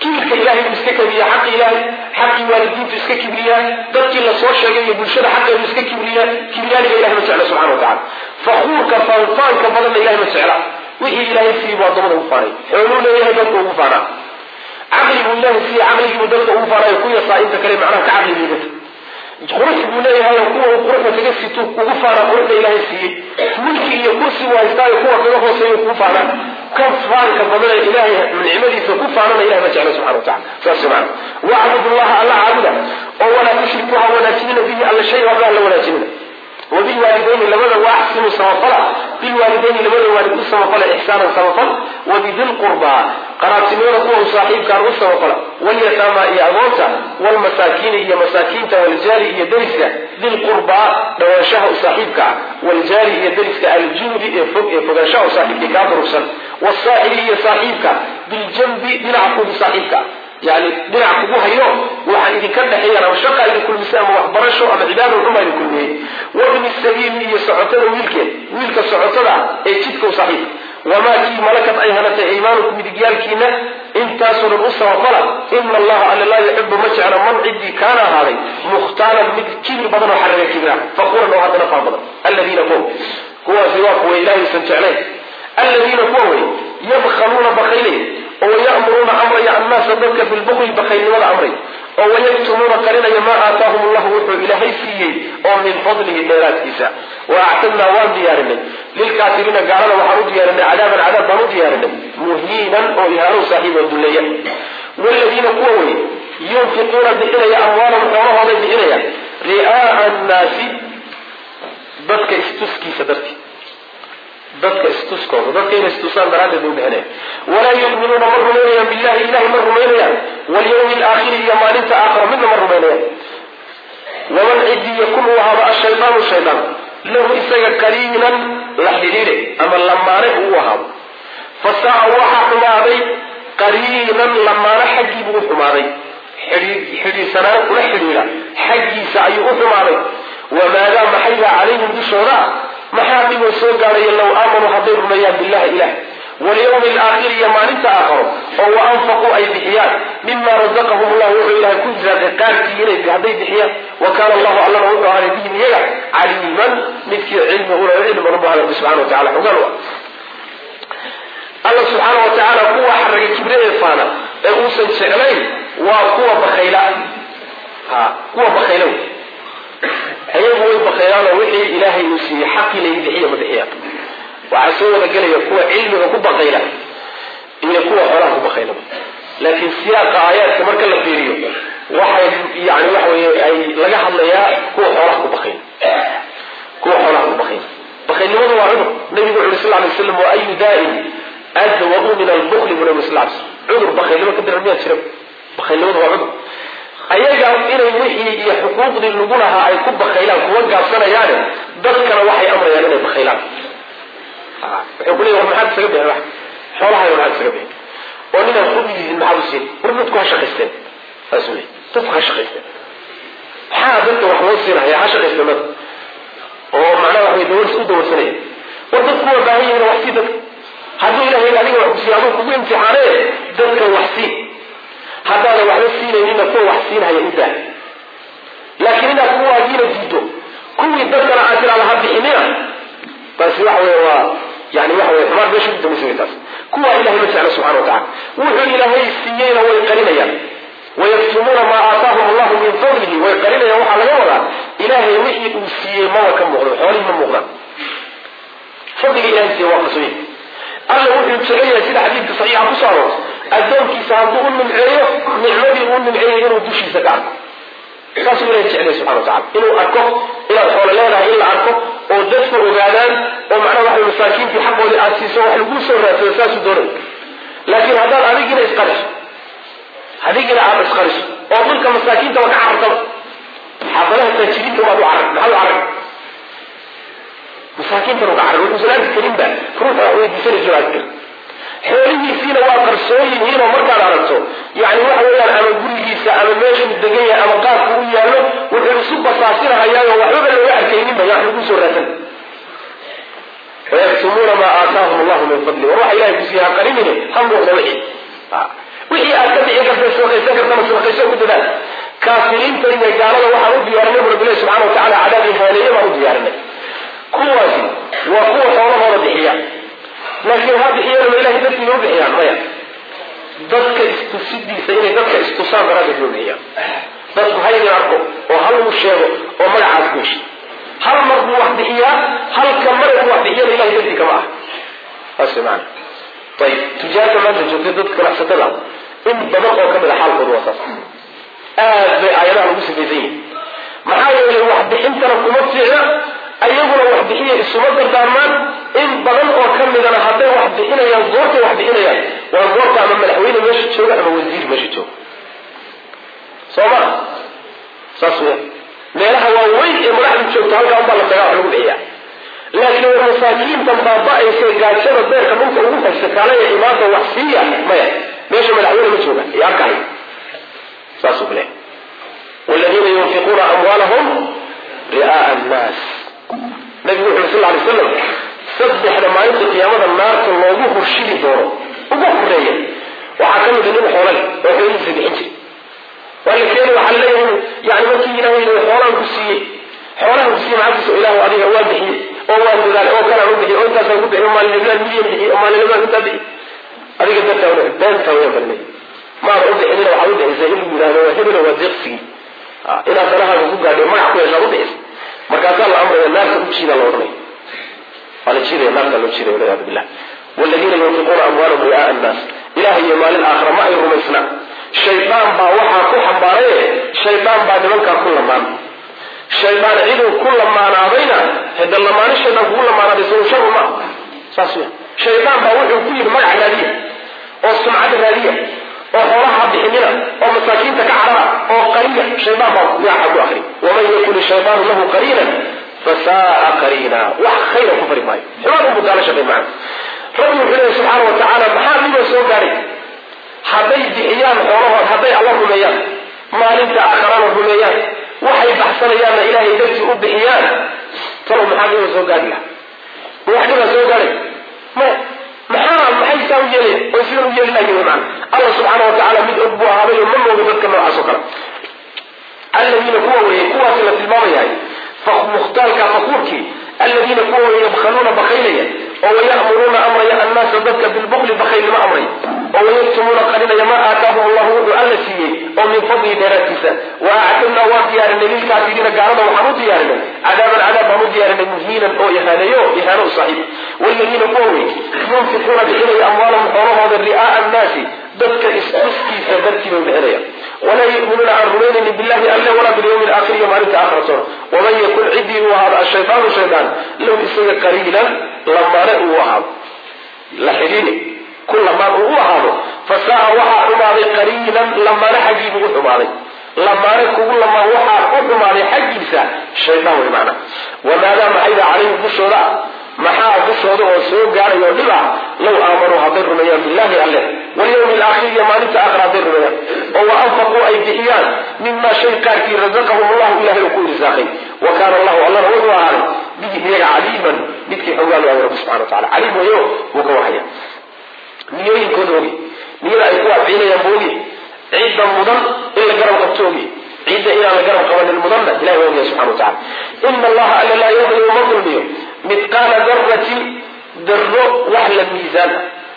كبرك إلهي مسككبية حق إلهي حق والدين تسككبية ضدك الله صور شيء يبلشد حق مسككبية كبريان إلهي مسعلا سبحانه وتعالى فخورك فانفانك فضل إلهي مسعلا وحي إلهي فيه بعضهم الغفاري حلول إلهي بدك وغفارا عقلي بالله فيه عقلي بدك وغفارا يكون يصع انت كلام معناه كعقلي بيدك قرص بالله هذا قوة قرص تجسد وغفارا قرص إلهي فيه ملكي يكون سوى إستاء يكون كله سيغفارا كفارك فضل إلهي من عمله فكفارنا إلهي مسعلا سبحانه وتعالى فاسمعنا واعبد الله الله عبده ولا تشركوها ولا تشركوا به على شيء ولا تشركوا وبالوالدين لماذا واحسنوا سوفلا بالوالدين لماذا والدين سوفلا إحسانا سوفلا وبذي القربى قراتمين قوة صاحب كانوا سوفلا واليتامى إعظامتا والمساكين هي مساكين والجاري هي درسة ذي القربى دواشاه صاحبك والجاري هي درسة الجنب فقاشاه صاحبك كابر رسل والصاحب هي صاحبك بالجنب بنعقب صاحبك يعني بنعقبوها يوم وحن إذن كان حيانا وشقا إذن كل مسام وأخبرشه أما عباده الأمة إذن كل مهي وابن السبيل هي سعوتنا ويلك ويلك سعوتنا أي تدك صحيح وما كي ملكت أيهانة إيمانكم بدقيالكينا إن تاسر الأسة وطلع إن الله على لا يحب مجعنا من عدي كان هذا مختالا من كيل بدن وحرر كبيرا فقولا أنه هذا نفع بدن الذين قوم هو سواك وإلهي سنتعليه الذين قوم يبخلون بخيلين ويأمرون أمر الناس ذلك في البخل بخيل ولا أمري ويكتمون قرنا ما آتاهم الله وحو إلهي فيه ومن فضله الليلات إساء وأعتمنا وان ديارنا للكافرين قالنا وحروا ديارنا عذابا عذاب بنو ديارنا مهينا وإهانوا صاحب الدنيا والذين قووا ينفقون بإلي أموالهم حولها بإلي رئاء الناس بدك استسكي سدرتي dadka istuskooda dadka inay istusaan daraaddeed u dhahaneen walaa yu'minuuna ma rumaynayaan billahi ilahi ma rumaynayaan walyawmi alaakhiri iyo maalinta aakhira midna ma rumaynayaan waman cidi yakun uu ahaado ashaydaanu shaydaan lahu isaga qariinan la xidhiidhe ama lamaane uu ahaado fasaa waxaa xumaaday qariinan lamaane xaggii buu u xumaaday xidhiidsanaan kula xidhiidha xaggiisa ayuu u xumaaday wamaadaa maxayba calayhim dushooda محابب وسوقا لو آمنوا حضير رميان بالله إله واليوم الآخر يمان انت آخر وهو أنفقوا أي بحيان مما رزقهم الله وحو إله كجرة قارتي إليه بهذه بحيان وكان الله الله وحو على دين يجع عليما مثل علمه وعلم ربه سبحانه وتعالى وقالوا الله سبحانه وتعالى قوة حرق كبرية فانا أغوصا شغلين وقوة بخيلان ها قوة بخيلان ayagu way bakhayraan oo wixii ilaahay uu siiyay xaqi la yidhiyo madaxiya waxa soo wada galaya kuwa cilmiga ku bakhayra iyo kuwa xoolaha ku bakhayra laakiin siyaaqa aayaadka marka la fiiriyo waxa yaani waxa weeye ay laga hadlayaa kuwa xoolaha ku bakhayra kuwa xoolaha ku bakhayra bakhaylnimadu waa cudur nabigu sallallahu alayhi wasallam wa ayu daa'in adwadu min al-bukhl min al-islam cudur bakhaylnimo ka dirmiya jira bakhaylnimadu waa cudur ayaga inay wixii iyo xuquuqdii lagu lahaa ay ku bakhaylaan kuwa gaabsanayaan dadkana waxay amrayaan inay bakhaylaan ah wuxuu leeyahay maxaad isaga bixin wax xoolaha maxaad isaga bixin oo nina khudiyeen maxaad u siin warmad ku shaqaysteen asmi dad ku shaqaysteen maxaa dadka wax loo siinayaa ha shaqaysteen oo macnaha waxay dawlad isku dawladsanayeen war dadku waa baahan yihiin wax si dad haddii ilaahay adiga wax siyaado kugu imtixaanay dadka wax si هذا لو واحد سين ينين كوا واحد سين هي إنتهى لكن إذا كوا جينا جيتو كوا يتذكر عشر على هذه الحماية بس واحد هو يعني واحد ما بيش يبدو مسويتاس كوا إلهي مسألة سبحانه وتعالى وحول إلهي السيين ويقرين يا ويكتمون ما آتاهم الله من فضله ويقرين يا وحال يولا إلهي وحي السيين ما وكم مغرب حوالي من مغرب فضل إلهي سيوا قصوي الله وحي بسغيه سيد حديث صحيح أبو صارت أدونك سابقون من عيه نعمدي من عيه إنه دوشي سكار قاسم الله يتعليه سبحانه وتعالى إنه أركب إلى الحول لا إله إلا أركب ودفع وغالان ومعنى واحد المساكين في حقه لأسيسه وحلقوه سورة في أساس دوري لكن هذا الأريق إلى إسقرش هذيك إلى عرب إسقرش وأظلك مساكين توقع عرب حضرها التنشيرين كما أدو عرب محلو عرب مساكين توقع عرب والمسلات الكريم ده فروحة ويدي سنة جواد xoolihii fiina waa qarsooyin inuu markaa aragto yaani waxa weeyaan ama gurigiisa ama meesha degaya ama qaadku u yaalo wuxuu isu basaasinayaa waxba laga arkaynin baa lagu soo raadsan ويكتمون ما آتاهم الله من فضله وروح إلهي بسيها قريبه هم روح نوحي wixii aad ka bixi karta sadaqaysan kartana sadaqayso ku dadaal kaafiriinta iyo gaalada waxaan u diyaarinay rabbilahi subxaana watacaala cadaab ihaaneeye baan u diyaarinay kuwaasi waa kuwa xoolahooda bixiya laakiin ha bixiyana ilahay dartii loo bixiyaan maya dadka istusidiisa inay dadka istusaan daraaddeed loo bixiyaan dadku haydin arko oo hal uu sheego oo magacaas ku heshay hal mar buu wax bixiyaa halka mar buu wax bixiyana ilahay dartii kama ah saas macna ayib tijaarta maanta joogtay dadka ganacsatada in badan oo ka mid a xaalkooda waa saas aad bay aayadaha lagu sifaysan yihin maxaa yeelay wax bixintana kuma fiicna ayaguna wax bixiya isuma dardaarmaan in badan oo ka midana hadday wax bixinayaan goortay wax bixinayaan waa goorta ama madaxweyne meesha jooga ama wasiir meesha jooga soo ma saas weya meelaha waaweyn ee madaxdu joogto halkaa unbaa la tagaa wax lagu bixiyaa laakiin war masaakiintan baaba-aysa gaajada beerka dhulka ugu haysta kaalaya imaada wax siiya maya meesha madaxweyne ma jooga iyo arkahay saasuu ku leehay waladiina yunfiquuna amwaalahum ri'aaa annaas nabigu wuxu sal alay slam saddexda maalinta qiyaamada naarta loogu horshidi doono ugu horeeya waxaa ka mida nin xoolale oo xoolihiisa bixin jiray waa la keeni waxaa laleeyahay yani markii ilahay xoolaan ku siiyey xoolaha ku siiyey maxaa ilahu adiga waa bixiyey oo waan dadaal oo kanaan u bixiy oo intaasaan ku bixiy oo maalinimlaan milyan bixiy oo maalinimlaan intaa bixiy adiga dartaa beentaa waya balnay maada u bixinina waxaad u bixisay in lagu yidhahdo waa hebelo waa deeqsigii inaad danahaaga ku gaadhay magac ku yeeshaad u bixisay markaasaa la amraya naarta u jiida la odhanay waa la jiidaya naarta loo jiidaya walciyaadu billah waladiina yunfiquuna amwaalahum ri'aaa annaas ilaah iyo maalin aakhira ma ay rumaysnaa shaydaan baa waxaa ku xambaaraye shaydaan baa nimankaa ku lamaan shaydaan ciduu ku lamaanaadayna hada lamaani shaydaan kugu lamaanaaday sawu sharu ma saas weya shaydaan baa wuxuu ku yidhi magac raadiya oo sumcad raadiya oo xoolaha bixinina oo masaakiinta ka carara oo qariina shaydaan baa magaca ku akri waman yakun shaydaanu lahu qariinan fasaaa qariina wax khayra ku fari maayo xumaan unbuu gaala shaqay macana rabbi wuxuu leeyahy subxaana watacaala maxaa dhiboo soo gaadhay hadday bixiyaan xoolahood hadday alla rumeeyaan maalinta aakhirana rumeeyaan waxay baxsanayaanna ilaahay dartii u bixiyaan talow maxaa dhiboo soo gaadhi laha ma wax dhibaa soo gaadhay maya maxaa maxay saa u yeelayan oy sidan u yeeli lahayen wy macana allah subxaana watacaala mid og buu ahaaday oo ma mooga dadka noocaas oo kale alladiina kuwa weeye kuwaasi la tilmaamayahay mukhtaalka fakuurkii alladiina kuwa weeye yabkhaluuna bakaylaya oo wayamuruuna amraya annaasa dadka bilbukli bakaylnimo amray oo wayaktumuuna qarinaya maa aataahum allahu wuxuu alla siiyey oo min fadlihi dheeraadkiisa wa actadnaa waan diyaarinay lilkaafiriina gaalada waxaan u diyaarinay cadaaban cadaab baan u diyaarinay muhiinan oo ihaaneeyo ihaano u saaxiib waladiina kuwa wey yunfiquuna bixinaya amwaalahum xoolahooda ri'aaa annaasi dadka istuskiisa dartii bay bixinaya walaa yuminuuna aan rumaynaynin billahi alle walaa bilyawmi alaakhir iyo maalinta aakhiratoona waman yakun ciddii uu ahaado ashaydaanu shaydaan low isaga qariinan lamaane uu ahaado la xidhiini ku lamaan uu u ahaado fasaa waxaa xumaaday qariinan lamaane xaggiibuu u xumaaday lamaane kugu lamaan waxaa u xumaaday xaggiisa shaydaan way macna wamaadaa maxayda calayhim dushooda maxaa dushooda oo soo gaadhay oo dhib ah low aamanuu hadday rumeeyaan billahi alle walyawmi alaakhir iyo maalinta aakhir hadday rumeeyaan oo wa anfaquu ay bixiyaan mima shay qaarkii razaqahum allahu ilahay uu ku irsaaqay wa kaana allahu allana wuxuu ahaaday bihi iyaga caliiman midkii xogaal waayo rabbi subxana watacala caliim wayo wuu ka warhaya niyooyinkooda ogi niyada ay ku adciinayaan bu ogi cidda mudan in la garab qabto ogi cidda inaan la garab qabanin mudanna ilahay waa ogyahay subxana watacala ina allaha alla laa yadlimu ma dulmiyo midqaala daratin daro wax la miisaan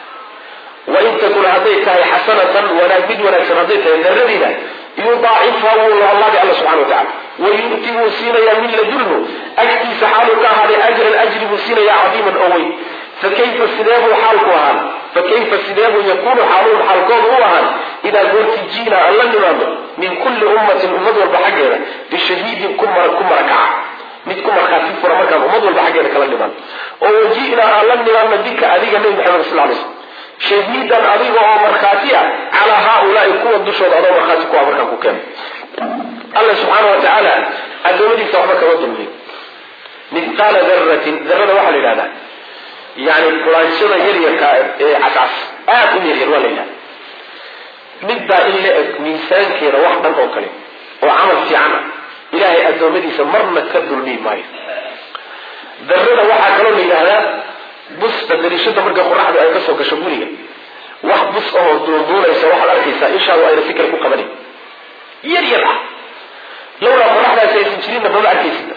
wain takun hadday tahay xasanatan wanaag mid wanaagsan hadday tahay daradiina yudaacifha wuu labalaabi alla subxana watacala wayu'ti wuu siinayaa min ladulmu agtiisa xaaluu ka ahaaday ajran ajri buu siinayaa cadiiman oo weyn fakayfa sideebuu xaalku ahaan fakayfa sideebuu yakuunu xaaluhum xaalkoodu u ahaan idaa goortii jiina aan la nimaano min kulli ummatin ummad walba xaggeeda bishahiidin ku marakaca mid ku markhaati fura markaan ummad walba xaggeeda kala nimaan oo waji'naa aan la nimaano bika adiga nebi maxamed sal alay slam shahiidan adiga oo markhaati ah calaa haaulaai kuwa dushooda adoo markhaati ku ah markaan ku keeno alla subxaana wa tacaala adoomadiisa waxba kama dulmiyo midqaala daratin darada waxaa la yidhahdaa yani quraanshada yaryarka ee cascas aad u yaryar waa la yidhahda midbaa in la eg miisaankeeda wax dhan oo kale oo camal fiican ah ilaahay adoomadiisa marna ka dulmi maayo darada waxaa kaloo la yidhaahdaa busta dariishada marka qoraxdu ay kasoo gasho guriga wax bus oo duulduulaysa waxaad arkaysaa inshaa waa ayna si kale ku qabanin yar yar ah lowlaa qoraxdaasi aysan jirinna maba arkaysid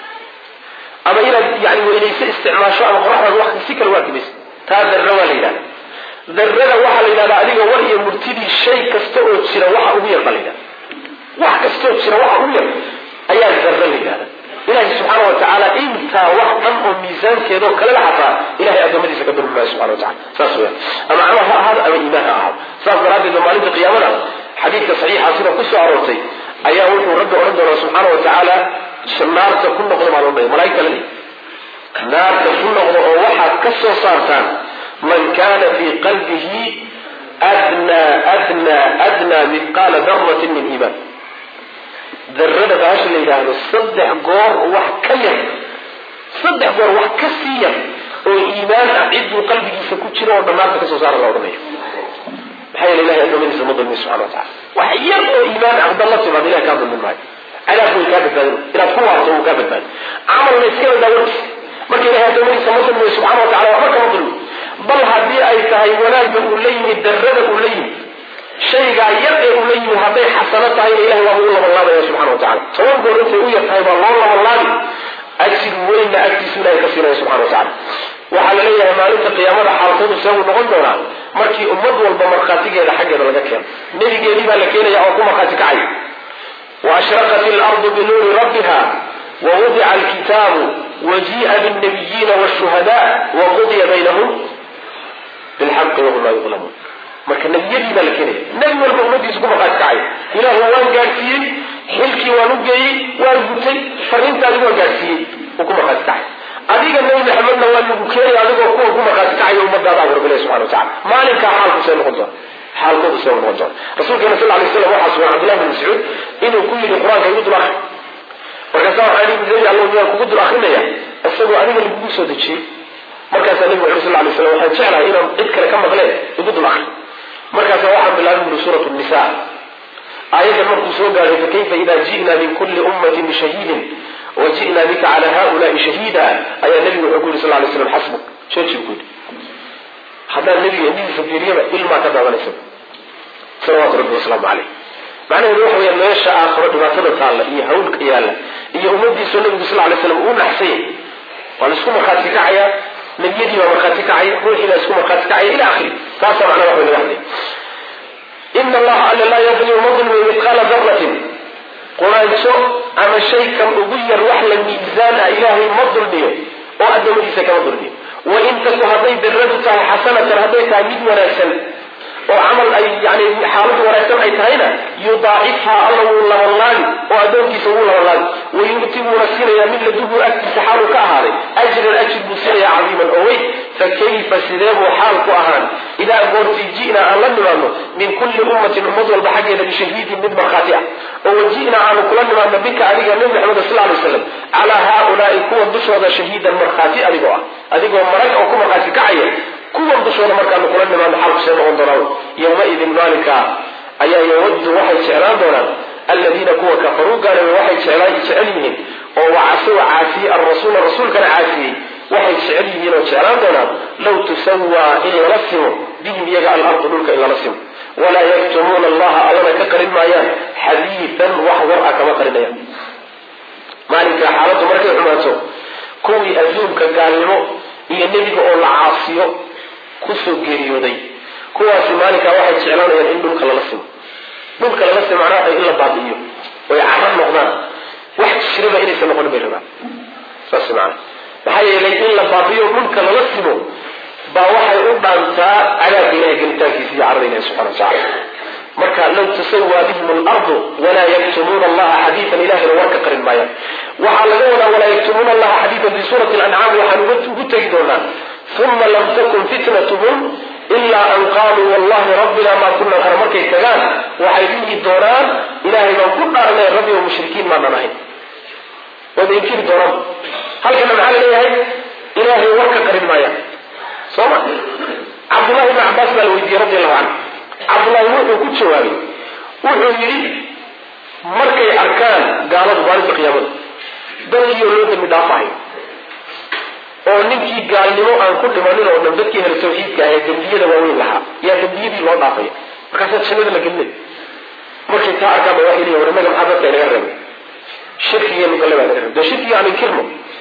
ama inaad yani weynayso isticmaasho ama qoraxdaas wax si kale u arkimaysa taa darra waa la yidhahda darrada waxaa la yidhahdaa adiga war iyo murtidii shay kasta oo jira waxa ugu yar ba la yidhahda wax kastaoo jira waxa ugu yar ayaa darra la yidhahda ilahi subxaana watacaala intaa wax dhan oo miisaankeedao kalena xataa ilahay addoommadiisa ka durmi maayo subxana watacala saas weya ama camal ha ahaado ama iimaan ha ahaado saas daraaddeed ba maalinta qiyaamada xadiidka saxiixa sida kusoo aroortay ayaa wuxuu rabbi odhan doonaa subxaana watacaala naarta ku noqdo baa loodhanaya malaa'ig kale naarta ku noqdo oo waxaad ka soo saartaan man kana fii qalbihi adnaa adnaa adnaa mithqaala daratin min iimaan darada baasha la yidhaahdo saddex goor wax ka yar saddex goor wax ka sii yar oo iimaan ah cidduu qalbigiisa ku jiro oo dhammaanta kasoo saara la odhanayo maxaa yeele ilahay addoommadiisa ma dulmin subxana watacala wax yar oo iimaan ah haddaad la timaado ilahay kaa dulmin maayo cadaab way kaa badbaadin inaad ku waarto wuu kaa badbaadin camalna iska badaawarti marka ilahay addoommadiisa ma dulmiyo subxana watacala waxba kama dulmi bal haddii ay tahay wanaagga uu la yimid darrada uu la yimid shaygaa yar ee uu la yimid hadday xasano tahayna ilahay waa ugu labanlaabaya subxana watacala toban goor intay u yar tahay baa loo labanlaabi ajir weynna agtiisu ilahay ka siinaya subxana watacala waxaa la leeyahay maalinta qiyaamada xaalkoodu seebuu noqon doonaa markii ummad walba markhaatigeeda xaggeeda laga keeno nebigeedii baa la keenaya oo ku markhaati kacay waashraqat ilardu binuuri rabbiha wawudica alkitaabu wajii'a bilnabiyiina washuhadaa waqudiya baynahum bilxaqi wahum laa yudlamuun marka nebiyadii baa la keenaya nebi walba ummadiisu ku markhaati kacay ilaahu waan gaadhsiiyey xilkii waan u geeyey waan gutay fariintaadi waan gaadhsiiyey uu ku markhaati kacay adiga nebi maxamedna waa lagu keenaya adigoo kuwa ku markhaati kacayo ummadaada abu rabbi ilahi subxana watacala maalinkaa xaalku see noqon doona xaalkoodu see noqon doona rasuulkeena sal alay slam waxaa sugan cabdillahi bin mascuud inuu ku yidhi qur-aanka igu dul akri markaasa waxaa ii nebi alla miyaan kugu dul akrinaya isagoo adiga lagugu soo dejiyey markaasaa nebigu wuxu sal alay slam waxaan jeclahay inaan cid kale ka maqleen igu dul akri markaasa waxaan bilaabay buri suurat nisa aayaddan markuu soo gaaray fakayfa ida ji'na min kulli ummatin bishahiidin waji'na bika cala haulaai shahiida ayaa nebigu wuxuu ku yidhi sal lay slam xasbuk jooji ku yidhi haddaan nebiga indhihiisa fiiriyaba ilmaa ka daadanaysa salawaatu rabbi wasalaamu caleyh macnaheedu waxa weya meesha aakhiro dhibaatada taalla iyo hawlka yaalla iyo ummadiisoo nebigu sal lay slam uu naxsayay waa la isku markhaati kacayaa nebiyadii baa markhaati kacaya ruuxii baa isku markhaati kacaya ila akhiri taasaa macnaha wax way laga hadlay ina allaha alla laa yadlimu ma dulmiyo midqaala daratin quraanjo ama shay kan ugu yar wax la miisaan ah ilaahay ma dulmiyo oo addoommadiisa kama dulmiyo wain taku hadday daradu tahay xasanatan hadday tahay mid wanaagsan oo camal ay yani xaalad wanaagsan ay tahayna yudaacifhaa alla wuu labanlaabi oo addoonkiisa wuu labanlaabi wayu'ti wuuna siinayaa min laduhu agtiisa xaaluu ka ahaaday ajran ajir buu siinayaa cadiiman oo weyn fakayfa sidee buu xaal ku ahaan idaa goortii ji'naa aan la nimaadno min kulli ummatin ummad walba xaggeeda bishahiidin mid markhaati ah oo waji'naa aanu kula nimaadno bika adiga nebi maxamed sal alay waslam calaa haaulaai kuwa dushooda shahiidan markhaati adigoo ah adigoo marag oo ku markhaati kacaya kuwan dushooda markaanu kula nimaadno xaalku see noqon doonaa yowmaidin maalinka ayaa yawaddu waxay jeclaan doonaan aladiina kuwa kafaruu gaaloobay waxay jecel yihiin oo wacasuu caasiyey alrasuula rasuulkana caasiyey waxay jecel yihiin oo jeclaan doonaan law tusawaa in lala simo bihim iyaga alardu dhulka in lala simo walaa yaktumuuna allaha allana ka qarin maayaan xadiidan wax war ah kama qarinayaan maalinkaa xaaladdu markay xumaato kuwii adduunka gaalnimo iyo nebiga oo la caasiyo kusoo geeriyooday kuwaasi maalinkaa waxay jeclaanayaan in dhulka lala simo dhulka lala simo macnaha in la baabi'iyo oy carab noqdaan wax jiraba inaysan noqonin bay rabaan saas macana maxaa yeelay in la baabi'iyo dhulka lala simo baa waxay u dhaantaa cadaabka ilahay gelitaankiisa iyo carada ilahi subxana watacala marka law tasawaa bihim alardu walaa yaktumuuna allaha xadiidan ilahayna war ka qarin maayaan waxaa laga wadaa walaa yaktumuuna allaha xadiidan fi suurati alancaam waxaan ugu tegi doonaa uma lam takun fitnatuhum ilaa an qaaluu wallahi rabbina maa kuna kara markay tagaan waxay dhihi doonaan ilaahay baan ku dhaarnay rabbi oo mushrikiin maanan ahayn wada inkiri doonaan halkana maxaa la leeyahay ilaahay war ka qarin maayaan soo ma cabdullahi ibn cabbaas baa la weydiiyey radi allahu canhu cabdullahi wuxuu ku jawaabay wuxuu yidhi markay arkaan gaaladu maalinta qiyaamada dadkiioo loo dambi dhaafahayo oo ninkii gaalnimo aan ku dhimanin oo dadkii hel tawxiidka ah ee dambiyada waaweyn lahaa yaa dambiyadii loo dhaafay markaas jannada la gelinay markii taa arkaan waxay leeyihiin warmaga maxaa dadka inaga reebay shirkiga laga leeyahay shirkiga aan inkirno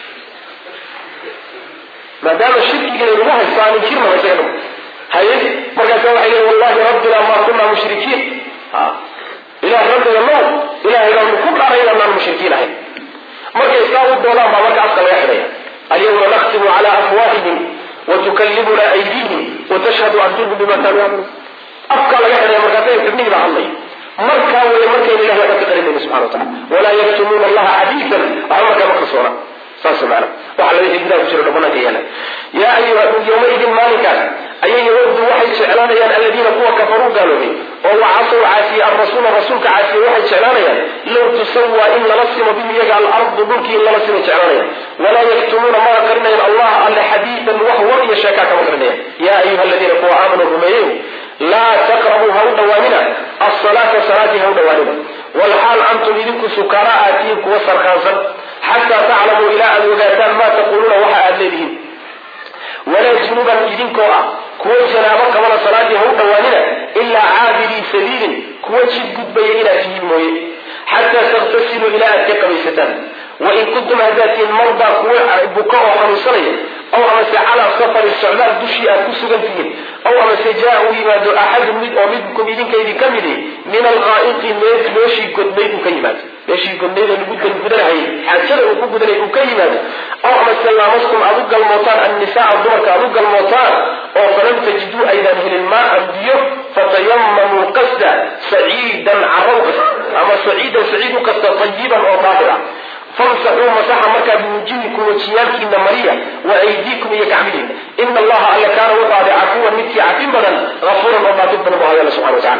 maadaama shirkiga lagu haysto aan inkirno isaga haye markaas waxay leeyihiin wallahi rabbina ma kunna mushrikiin ha ila rabbina ma ila ila ku qarayna aan mushrikiin ahayn markay saawu doonaan baa marka afka laga xidhay اليوم نختم على أفواههم وتكلمنا أيديهم وتشهد أرجلهم بما كانوا يعملون أفكار لك يا مركزين تبني مع الله مركا ولا مركا إلا هي تقريبا سبحانه وتعالى ولا يكتمون الله حديثا وعمرك مقصورا صلى الله عليه وعلى ذلك ابن أبو سيرنا بنا كيانا يا أيها يومئذ مالكا أي يود واحد شعلان الذين قوة كفروا قالوا به وهو عصوا عاسي الرسول رسولك عاسي واحد شعلان لو تسوى إن لنصم به يجعل الأرض بلكي إلا لنصم شعلان ولا يكتمون ما قرنا الله أن حديثا وهو يشاكاك مقرنا يا أيها الذين قوة آمنوا بمئين لا تقربوا هون وامنا الصلاة صلاة هون وامنا والحال أنتم إذنكم سكراء آتيكم وصر خانصا حتى تعلموا إلى أن وقاتان ما تقولون وحا أدليهم ولا جنوبا إذنكم كوى جنابك ولا صلاة هون وامنا إلا عابري سبيل كوى جد بي إلى فيه المويه حتى تغتسلوا إلى أتيق بيستان وإن كنتم هذات المرضى كوى بكاء وخمسانية أو أمس على سفر السعوداء دشي أكسوا فيه أو أمس جاءوا يماد أحد من أمدكم إذن كيدي كمدي من الغائط ميت ماشي قد ميت كيمات ماشي قد ميت نقود القدر هاي حتى لو قد ميت كيمات أو أمس لامسكم أدوك الموتان النساء الضمك أدوك الموتان أو فلم تجدوا أيضا من الماء أبديه فتيمموا قصدا سعيدا عروقا أما سعيدا سعيد قصدا طيبا أو طاهرا فامسحوا مساحة مركا بوجوهكم وشيالكم مريا وأيديكم يكعملين إن الله ألا كان وقع عفوا متي عفين بدن غفورا وما تبنوا بها الله سبحانه وتعالى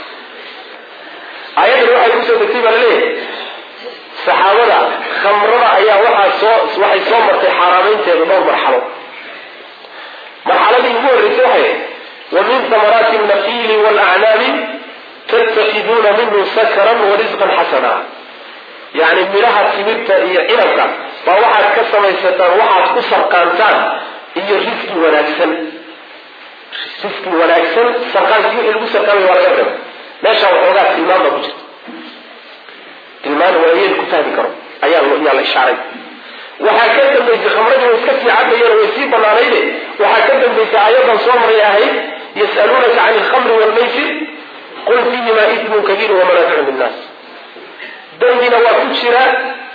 آيات الوحي كسو تكتيبا لليه صحابة خمرنا أيها وحي صومر في حرامين تيغنور مرحلة مرحلة دي هو الرسوحي ومن ثمرات النخيل والأعناب تتخذون منه سكرا ورزقا حسنا يعني ملاها سميرتا إيا إلوكا فواحد كسما يستان واحد كسر قانتان إيا رزقي وناكسن رزقي وناكسن سرقان سيوح الوسر كامي ولا يبرم ماشا وحوغات تلمان ما بجد تلمان هو أيها الكتاب كرم أيها الله إشعاري وحكذا بيس خمرجه ويسكتي عبد يرى ويسيب عليه وحكذا بيس آيادا صمر ياهي يسألونك عن الخمر والميسر قل فيهما إثم كبير ومنافع للناس دنبنا وكجرا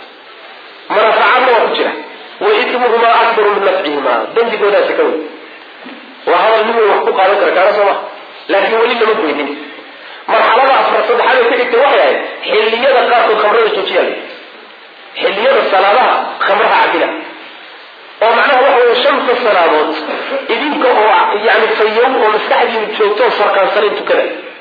منافعنا وكجرا وإثمهما أكبر من نفعهما دنب دولا سكوي وهذا النمو وحقوق على كركارة سوا لكن ولي لما تبينين مرحلة أصبر صدحانة تلك وحيا حلية قارة الخمرة التوتيال حلية الصلاة خمرها عدلة ومعناه وحو شمس الصلاة إذنك يعني في يوم ومستحدي من توتو فرقان صليم تكذا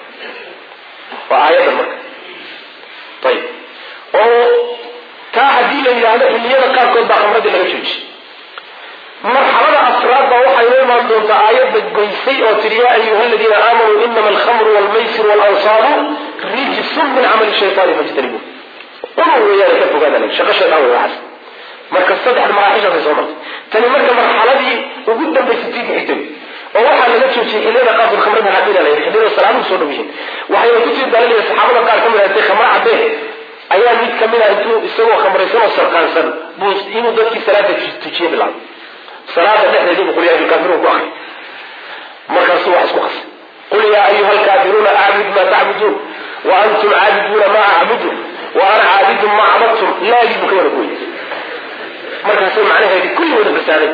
وآيات المركة طيب oo taa hadii la yiraahdo xilliyada qaar kood baa khamrada laga joojiyo marxalada afraad baa waxay leedahay doonta aayada goysay oo tiriya ayuha alladina aamanu inma al-khamru wal maysir wal ansabu rijsun min amali shaytan fajtanibu oo weeyaan ka fogaadaan shaqada dhaw waxas marka saddex maraaxisha ay soo martay tani marka marxaladii ugu dambeysay tii xigtay oo waxa laga joojiyay xilliyada qaar kood khamrada hadii la yiraahdo xilliyada salaadu soo dhawiin waxay ku tii dalilay saxaabada qaar kamid ah khamra cadee ayaa mid kamid ah intuu isagoo khamraysan oo sarqaansan buu inuu dadkii salaada tujiye bilaab salaada dhexdeeda buu qul yaa kaafiruun ku akhri markaasuu wax isku qasay qul yaa ayuha alkaafiruuna a'budu ma ta'budun wa antum aabiduna ma a'budu wa ana aabidu ma abadtum laa yajibu kawala kuy markaasuu macnaheedii kulli wada fasaaday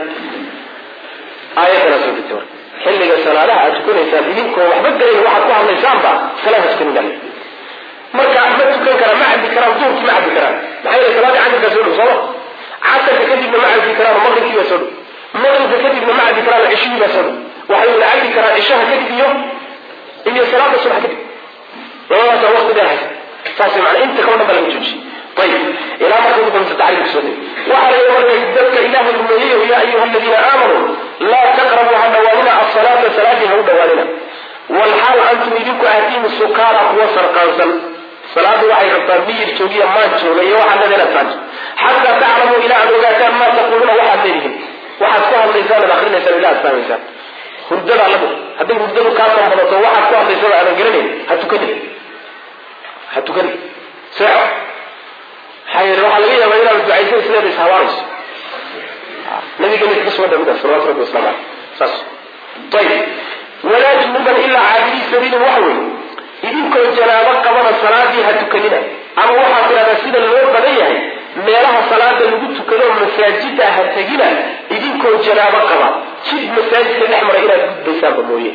aayadana soo degtay xilliga salaadaha aad tukanaysaa idinkoo waxba garayn waxaad ku hadlaysaanba salaada tukanidaan marka ma tukan kara ma cabbi karaan duurkii ma cabbi karaan maxaa yeelay salaadii casirka soo dhow sooma casirka kadibna ma cabbi karaan maqribkii baa soo dhow maqribka kadibna ma cabbi karaan cishihii baa soo dhow waxay wada cabbi karaan cishaha kadib iyo iyo salaada subax kadib labadaasa waqti dheer haysa saas macnaa inta kala dhan baa laga joojiyey ayib ilaa marka ugu dambaysa tacriifka soo degay waxaa laga markay dadka ilaahay rumeeyey yaa ayuha aladiina aamanuu laa taqrabuu ha dhawaanina asalaata salaadii ha u dhawaanina walxaal antum idinku ahdiin sukaara kuwa sarqaansan salaadu waxay rabtaa miyir joogiya maan jooga iyo waxaad leedahay taaj xataa taclamuu ilaa aad ogaataan maa taquuluuna waxaad leedihiin waxaad ku hadlaysaan ad akrinaysaa ilaa aad fahmaysaan hurdada lagu hadday hurdadu kaa tambadato waxaad ku hadlaysada aadan garanayn ha tukanin ha tukanin seexo maxaa yeele waxaa laga yaabaa inaad ducaysan sideeda ishawaarayso nabigana ka soo dhawaada sallallahu alayhi wasallam saas tayib walaa junuban ilaa caabiri sabiil waxa weeye idinkoo janaabo qabana salaadii ha tukanina ama waxaa tidhahdaa sida loo badan yahay meelaha salaada lagu tukado masaajida ha tegina idinkoo janaabo qaba jid masaajidka dhex mara inaad gudbaysaanba mooye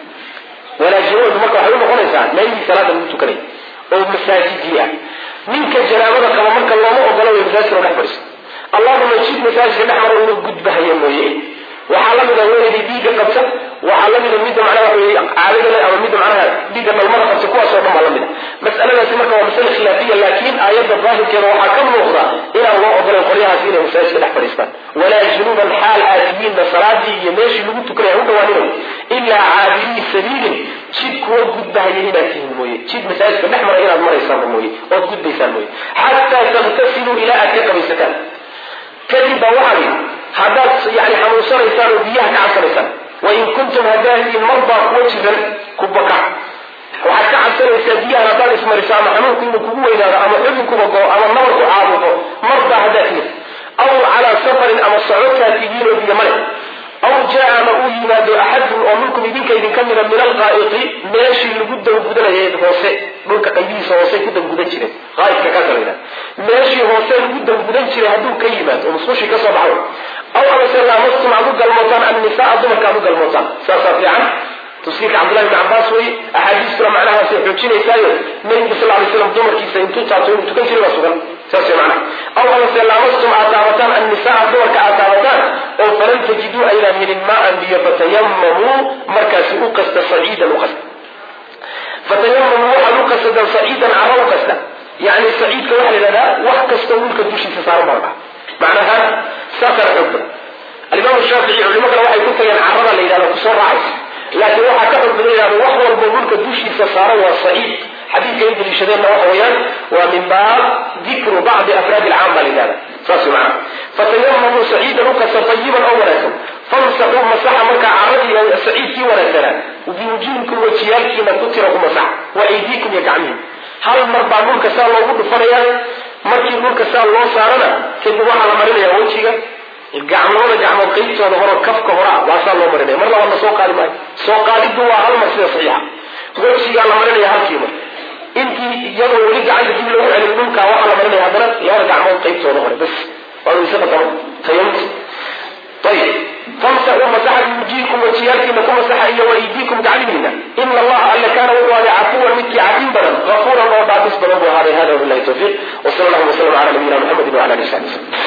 walaa junubadu marka waxay u noqonaysaa meelihii salaada lagu tukanay oo masaajidii ah ninka janaabada qaba marka looma ogolo way masaajidka dhex fadhiiso allahuma jid masaajidka dhex mara inuu gudbahaya mooye waxaa la mida weelidii dhiigga qabta waxaa la mida midda macnaha waxa weeye caadada leh ama midda macnaha dhiigga dhalmada qabta kuwaas oo dhan baa la mida mas'aladaasi marka waa masale khilaafiya laakiin aayadda daahirkeeda waxaa ka muuqda inaan loo ogolayn qolyahaasi inay masaajidka dhex fadhiistaan walaa junuban xaal aad tihiinna salaadii iyo meeshii lagu tukanaya u dhawaaninayo ilaa caabirii sabiilin jid kuwa gudbahaya inaad tihiin mooye jid masaajidka dhex mara inaad maraysaanba mooye ood gudbaysaan mooye xataa taghtasiluu ilaa aad ka qabaysataan kadib baa waxaa yidhi haddaad yani xanuunsanaysaan oo biyaha ka cabsanaysaan wain kuntum hadaatiin marbaa kuwa jiran ku bakac waxaad ka cabsanaysaa biyahan haddaad ismariso ama xanuunku inuu kugu weynaado ama xubinkuba goo ama nabar ku caabuqo marbaa haddaad tihin aw calaa safarin ama socotaa tihiin oo biyo male aw jaa ama uu yimaado axadun oo minkum idinka idinka mida min alqaa'iqi meeshii lagu dangudanayay hoose dhulka qaybihiisa hoose ku dangudan jireen qaa'idka kaasa la yidhaha meeshii hoose lagu dangudan jiray hadduu ka yimaado oo musqushii ka soo baxo aw amase laamastum aad u galmootaan annisaa dumarka aad u galmootaan saasaa fiican tafsiirka cabdullahi ibn cabbaas wey axaadiistuna macnahaasay xoojinaysaayo nabigu sal alay slam dumarkiisa intuu taabto inuu tukan jiray waa sugan saas wey macnaha aw amase laamastum aad taabataan annisaa dumarka aad taabataan oo falan tajiduu aydaan helin maa-an biyo fatayamamuu markaasi u qasta saciidan u qasta fatayamamuu waxaad u qasadaan saciidan carra u qasta yani saciidka waxaa la yidhahdaa wax kastoo dhulka dushiisa saaran baa dhaca macnaha saasana xoog badan alimaam shaafici culimo kale waxay ku tageen carrada la yidhahdo kusoo raacaysa laakiin waxaa ka xoog badan yidhahdo wax walbo dhulka dushiisa saaran waa saciid xadiidka ay daliishadeenna waxa weeyaan waa min baab dikru bacdi afraadi alcaam baa la yidhahda saas wey macnaha fatayamamuu saciidan u kasta tayiban oo wanaagsan famsaxuu masaxa markaa carradii saciidkii wanaagsanaa biwujuhikum wajiyaalkiina ku tira ku masaxa wa aydiikum iyo gacmihi hal mar baa dhulka saa loogu dhufanayaa markii dhulka saa loo saarana kadib waxaa la marinayaa wejiga gacmooda gacmood qaybtooda horo kafka horaa waa saa loo marinaya mar labaadna soo qaadi maayo soo qaadiddu waa hal mar sida saxiixa wejigaa la marinaya halkiiba intii iyadoo weli gacanta dib loogu celin dhulkaa waxaa la marinaya haddana labada gacmood qaybtooda hore bas waa wayse qatama tayamut ayib famsaxuu masaxa biwujihikum wajiyaalkiina ku masaxa iyo waaydiikum gacmihiina ina allaha alle kaana wuxuu ahday cafuwan midkii cafin badan gafuuran oo dhaafis badan buu ahaaday hada wabillahi tawfiiq wasala allahu wasalam cala nabiyina muxamedin wacala alihi wasaxbi wasallam